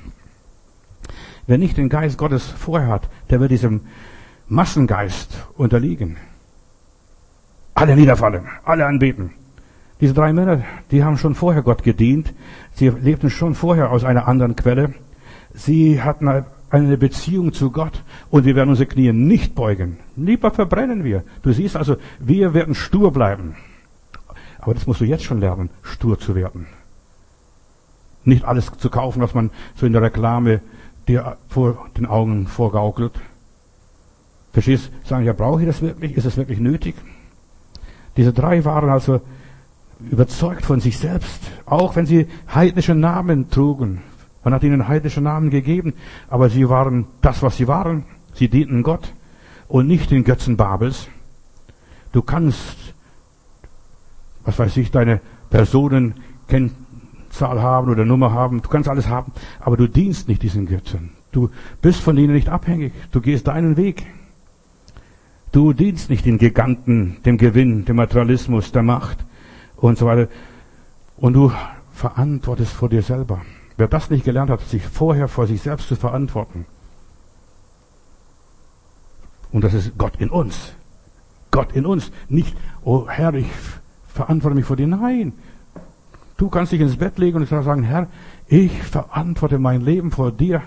Wer nicht den Geist Gottes vorher hat, der wird diesem Massengeist unterliegen. Alle niederfallen, alle anbeten. Diese drei Männer, die haben schon vorher Gott gedient. Sie lebten schon vorher aus einer anderen Quelle. Sie hatten eine Beziehung zu Gott und wir werden unsere Knie nicht beugen. Lieber verbrennen wir. Du siehst also, wir werden stur bleiben. Aber das musst du jetzt schon lernen, stur zu werden. Nicht alles zu kaufen, was man so in der Reklame dir vor den Augen vorgaukelt. Verstehst? Sagen, ja, brauche ich das wirklich? Ist es wirklich nötig? Diese drei waren also überzeugt von sich selbst, auch wenn sie heidnische Namen trugen. Man hat ihnen heidnische Namen gegeben, aber sie waren das, was sie waren. Sie dienten Gott und nicht den Götzen Babels. Du kannst, was weiß ich, deine Personenkennzahl haben oder Nummer haben, du kannst alles haben, aber du dienst nicht diesen Götzen. Du bist von ihnen nicht abhängig, du gehst deinen Weg. Du dienst nicht den Giganten, dem Gewinn, dem Materialismus, der Macht und so weiter. Und du verantwortest vor dir selber. Wer das nicht gelernt hat, sich vorher vor sich selbst zu verantworten. Und das ist Gott in uns. Gott in uns. Nicht, oh Herr, ich verantworte mich vor dir. Nein. Du kannst dich ins Bett legen und sagen, Herr, ich verantworte mein Leben vor dir.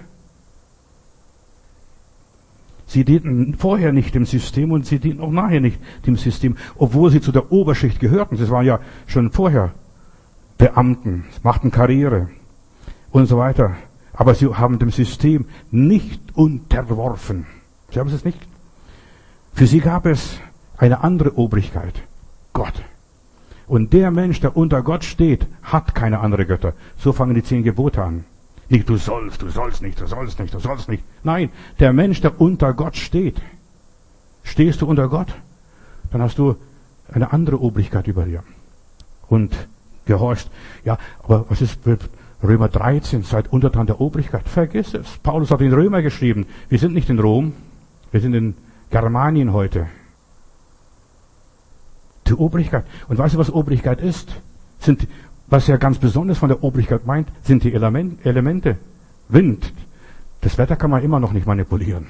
Sie dienten vorher nicht dem System und sie dienten auch nachher nicht dem System, obwohl sie zu der Oberschicht gehörten. Sie waren ja schon vorher Beamten, machten Karriere und so weiter. Aber sie haben dem System nicht unterworfen. Sie haben es nicht. Für sie gab es eine andere Obrigkeit. Gott. Und der Mensch, der unter Gott steht, hat keine andere Götter. So fangen die zehn Gebote an. Nicht du sollst, du sollst nicht, du sollst nicht, du sollst nicht. Nein, der Mensch, der unter Gott steht. Stehst du unter Gott, dann hast du eine andere Obrigkeit über dir. Und gehorchst. Ja, aber was ist mit Römer dreizehn? Seid untertan der Obrigkeit. Vergiss es. Paulus hat in Römer geschrieben. Wir sind nicht in Rom. Wir sind in Germanien heute. Die Obrigkeit. Und weißt du, was Obrigkeit ist? Sind, was ja ganz besonders von der Obrigkeit meint, sind die Element, Elemente. Wind. Das Wetter kann man immer noch nicht manipulieren.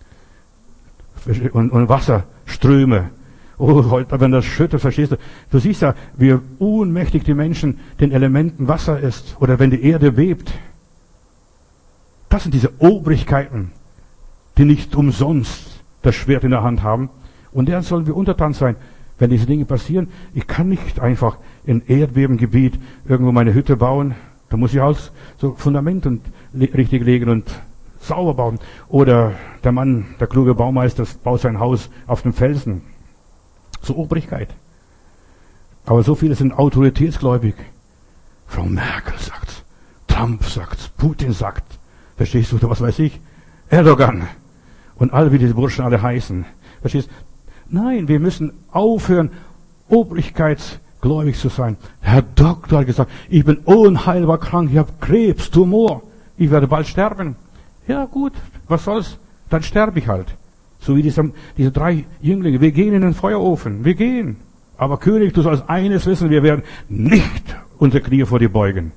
Und, und Wasser, Ströme. Oh, heute, wenn das schüttet, verstehst du? Du siehst ja, wie ohnmächtig die Menschen den Elementen Wasser ist. Oder wenn die Erde bebt. Das sind diese Obrigkeiten, die nicht umsonst das Schwert in der Hand haben. Und deren sollen wir untertan sein. Wenn diese Dinge passieren, ich kann nicht einfach in Erdbebengebiet irgendwo meine Hütte bauen. Da muss ich halt so Fundament und richtig legen und sauber bauen. Oder der Mann, der kluge Baumeister, baut sein Haus auf dem Felsen. So Obrigkeit. Aber so viele sind autoritätsgläubig. Frau Merkel sagt's, Trump sagt's, Putin sagt, verstehst du, oder was weiß ich, Erdogan und all wie diese Burschen alle heißen. Verstehst du? Nein, wir müssen aufhören, obrigkeitsgläubig zu sein. Herr Doktor hat gesagt, ich bin unheilbar krank, ich habe Krebs, Tumor, ich werde bald sterben. Ja gut, was soll's, dann sterbe ich halt. So wie diese, diese drei Jünglinge, wir gehen in den Feuerofen, wir gehen. Aber König, du sollst eines wissen, wir werden nicht unsere Knie vor dir beugen.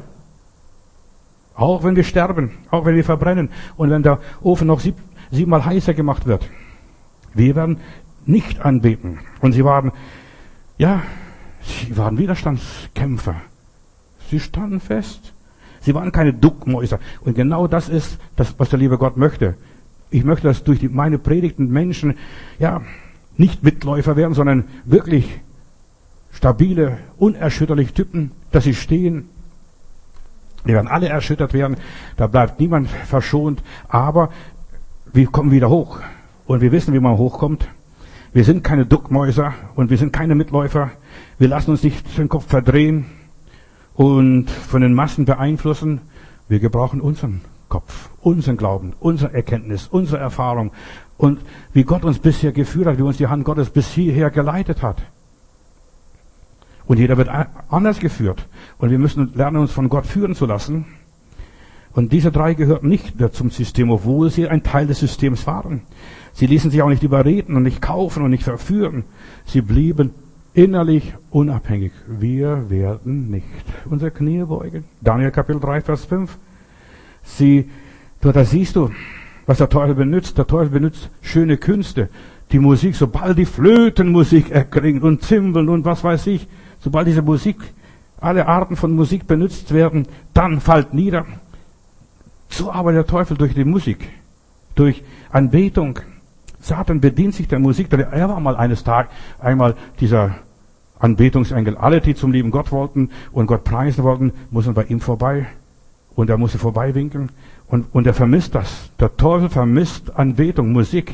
Auch wenn wir sterben, auch wenn wir verbrennen und wenn der Ofen noch sieb, siebenmal heißer gemacht wird. Wir werden nicht anbeten. Und sie waren, ja, sie waren Widerstandskämpfer. Sie standen fest. Sie waren keine Duckmäuser. Und genau das ist das, was der liebe Gott möchte. Ich möchte, dass durch die, meine Predigten Menschen, ja, nicht Mitläufer werden, sondern wirklich stabile, unerschütterliche Typen, dass sie stehen. Wir werden alle erschüttert werden. Da bleibt niemand verschont. Aber wir kommen wieder hoch. Und wir wissen, wie man hochkommt. Wir sind keine Duckmäuser und wir sind keine Mitläufer. Wir lassen uns nicht den Kopf verdrehen und von den Massen beeinflussen. Wir gebrauchen unseren Kopf, unseren Glauben, unsere Erkenntnis, unsere Erfahrung und wie Gott uns bisher geführt hat, wie uns die Hand Gottes bis hierher geleitet hat. Und jeder wird anders geführt. Und wir müssen lernen, uns von Gott führen zu lassen. Und diese drei gehörten nicht mehr zum System, obwohl sie ein Teil des Systems waren. Sie ließen sich auch nicht überreden und nicht kaufen und nicht verführen. Sie blieben innerlich unabhängig. Wir werden nicht unsere Knie beugen. Daniel Kapitel drei, Vers fünf. Sie, da siehst du, was der Teufel benutzt. Der Teufel benutzt schöne Künste. Die Musik, sobald die Flötenmusik erklingt und Zimbeln und was weiß ich, sobald diese Musik, alle Arten von Musik benutzt werden, dann fällt nieder. So arbeitet der Teufel durch die Musik, durch Anbetung. Satan bedient sich der Musik. Er war mal eines Tages einmal dieser Anbetungsengel. Alle, die zum lieben Gott wollten und Gott preisen wollten, mussten bei ihm vorbei. Und er musste vorbeiwinken. Und, und er vermisst das. Der Teufel vermisst Anbetung, Musik.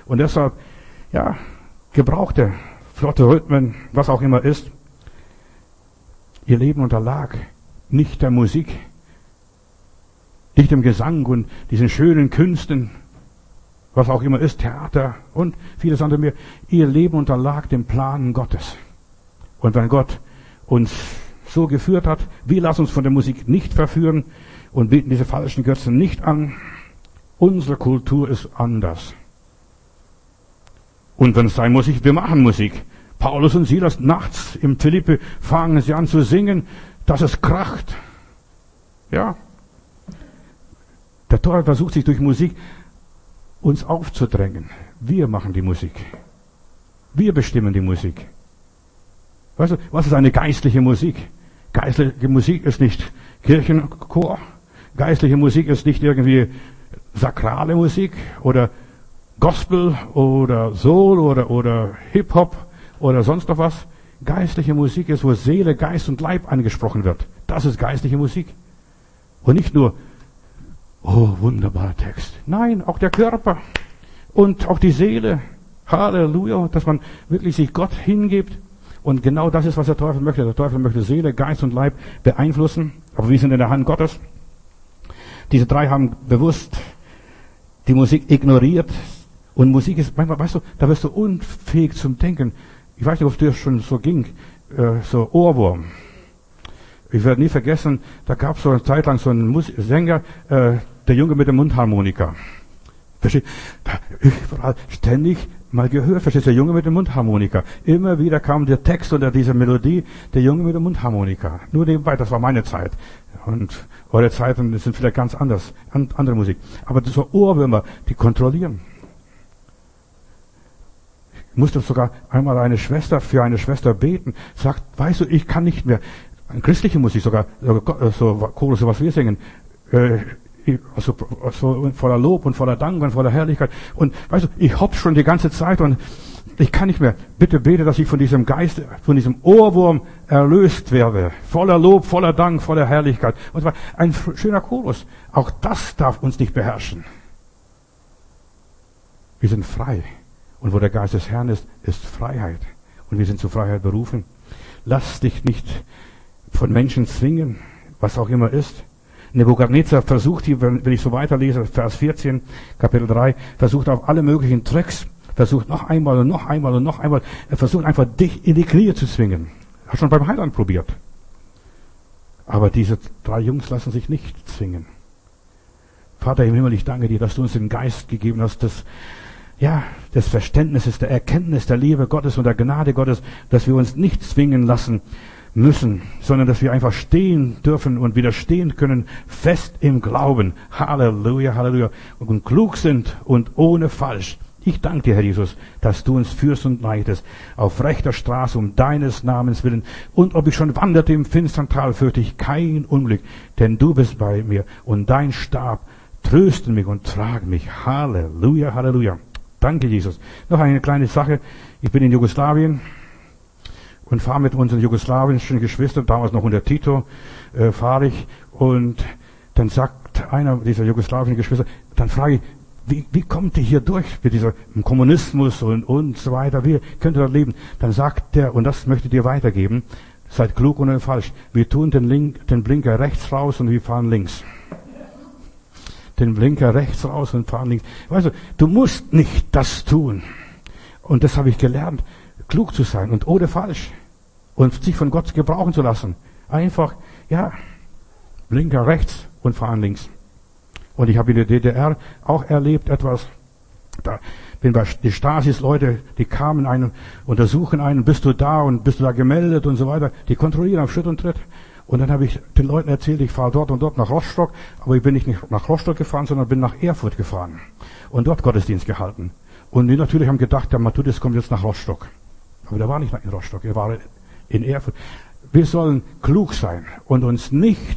Und deshalb, ja, gebraucht er flotte Rhythmen, was auch immer ist. Ihr Leben unterlag nicht der Musik, nicht dem Gesang und diesen schönen Künsten, was auch immer ist, Theater und vieles andere mehr. Ihr Leben unterlag dem Plan Gottes. Und wenn Gott uns so geführt hat, wir lassen uns von der Musik nicht verführen und beten diese falschen Götzen nicht an. Unsere Kultur ist anders. Und wenn es sein muss, wir machen Musik. Paulus und Silas nachts im Philippi fangen sie an zu singen, dass es kracht. Ja. Der Teufel versucht sich durch Musik uns aufzudrängen. Wir machen die Musik. Wir bestimmen die Musik. Weißt du, was ist eine geistliche Musik? Geistliche Musik ist nicht Kirchenchor. Geistliche Musik ist nicht irgendwie sakrale Musik oder Gospel oder Soul oder, oder Hip-Hop oder sonst noch was. Geistliche Musik ist, wo Seele, Geist und Leib angesprochen wird. Das ist geistliche Musik. Und nicht nur, oh, wunderbarer Text. Nein, auch der Körper und auch die Seele. Halleluja, dass man wirklich sich Gott hingibt. Und genau das ist, was der Teufel möchte. Der Teufel möchte Seele, Geist und Leib beeinflussen. Aber wir sind in der Hand Gottes. Diese drei haben bewusst die Musik ignoriert. Und Musik ist manchmal, weißt du, da wirst du unfähig zum Denken. Ich weiß nicht, ob es dir schon so ging, äh, so Ohrwurm. Ich werde nie vergessen, da gab es so eine Zeit lang so einen Mus- Sänger, äh, der Junge mit der Mundharmonika. Versteht? Da, überall ständig mal gehört, versteht, der Junge mit der Mundharmonika. Immer wieder kam der Text oder diese Melodie, der Junge mit der Mundharmonika. Nur nebenbei, das war meine Zeit. Und eure Zeiten sind vielleicht ganz anders, andere Musik. Aber so Ohrwürmer, die kontrollieren. Ich musste sogar einmal eine Schwester, für eine Schwester beten, sagt, weißt du, ich kann nicht mehr, christliche Musik sogar, so Chorus, so was wir singen, äh, also, so voller Lob und voller Dank und voller Herrlichkeit. Und weißt du, ich hopp schon die ganze Zeit und ich kann nicht mehr. Bitte bete, dass ich von diesem Geist, von diesem Ohrwurm erlöst werde. Voller Lob, voller Dank, voller Herrlichkeit. Und zwar ein schöner Chorus. Auch das darf uns nicht beherrschen. Wir sind frei. Und wo der Geist des Herrn ist, ist Freiheit. Und wir sind zur Freiheit berufen. Lass dich nicht von Menschen zwingen, was auch immer ist. Nebukadnezar versucht hier, wenn ich so weiterlese, Vers vierzehn, Kapitel drei, versucht auf alle möglichen Tricks, versucht noch einmal und noch einmal und noch einmal, er versucht einfach dich in die Knie zu zwingen. Hat schon beim Heiland probiert. Aber diese drei Jungs lassen sich nicht zwingen. Vater im Himmel, ich danke dir, dass du uns den Geist gegeben hast, des, ja, des Verständnisses, der Erkenntnis, der Liebe Gottes und der Gnade Gottes, dass wir uns nicht zwingen lassen müssen, sondern dass wir einfach stehen dürfen und widerstehen können, fest im Glauben. Halleluja, Halleluja. Und klug sind und ohne falsch. Ich danke dir, Herr Jesus, dass du uns führst und leitest auf rechter Straße um deines Namens willen. Und ob ich schon wanderte im finstern Tal, fürchte ich kein Unglück, denn du bist bei mir und dein Stab trösten mich und tragen mich. Halleluja, Halleluja. Danke, Jesus. Noch eine kleine Sache. Ich bin in Jugoslawien und fahre mit unseren jugoslawischen Geschwistern, damals noch unter Tito, äh, fahre ich. Und dann sagt einer dieser jugoslawischen Geschwister, dann frage ich, wie, wie kommt ihr hier durch mit diesem Kommunismus und, und so weiter? Wie könnt ihr das leben? Dann sagt der, und das möchte ich dir weitergeben, seid klug und nicht falsch. Wir tun den, Link, den Blinker rechts raus und wir fahren links. Den Blinker rechts raus und fahren links. Weißt du, du musst nicht das tun. Und das habe ich gelernt, klug zu sein und ohne falsch. Und sich von Gott gebrauchen zu lassen. Einfach, ja, Blinker rechts und fahren links. Und ich habe in der D D R auch erlebt etwas. Da bin bei die Stasis-Leute, die kamen einen, untersuchen einen, bist du da und bist du da gemeldet und so weiter. Die kontrollieren auf Schritt und Tritt. Und dann habe ich den Leuten erzählt, ich fahre dort und dort nach Rostock, aber ich bin nicht nach Rostock gefahren, sondern bin nach Erfurt gefahren. Und dort Gottesdienst gehalten. Und die natürlich haben gedacht, der Matthäus kommt jetzt nach Rostock. Aber der war nicht in Rostock, er war in Erfurt. Wir sollen klug sein und uns nicht,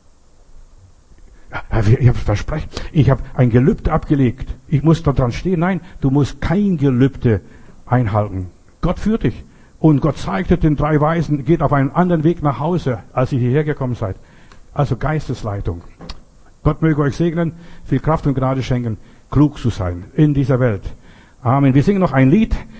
ich habe versprechen, ich habe ein Gelübde abgelegt. Ich muss da dran stehen. Nein, du musst kein Gelübde einhalten. Gott führt dich. Und Gott zeigte den drei Weisen, geht auf einen anderen Weg nach Hause, als ihr hierher gekommen seid. Also Geistesleitung. Gott möge euch segnen, viel Kraft und Gnade schenken, klug zu sein in dieser Welt. Amen. Wir singen noch ein Lied.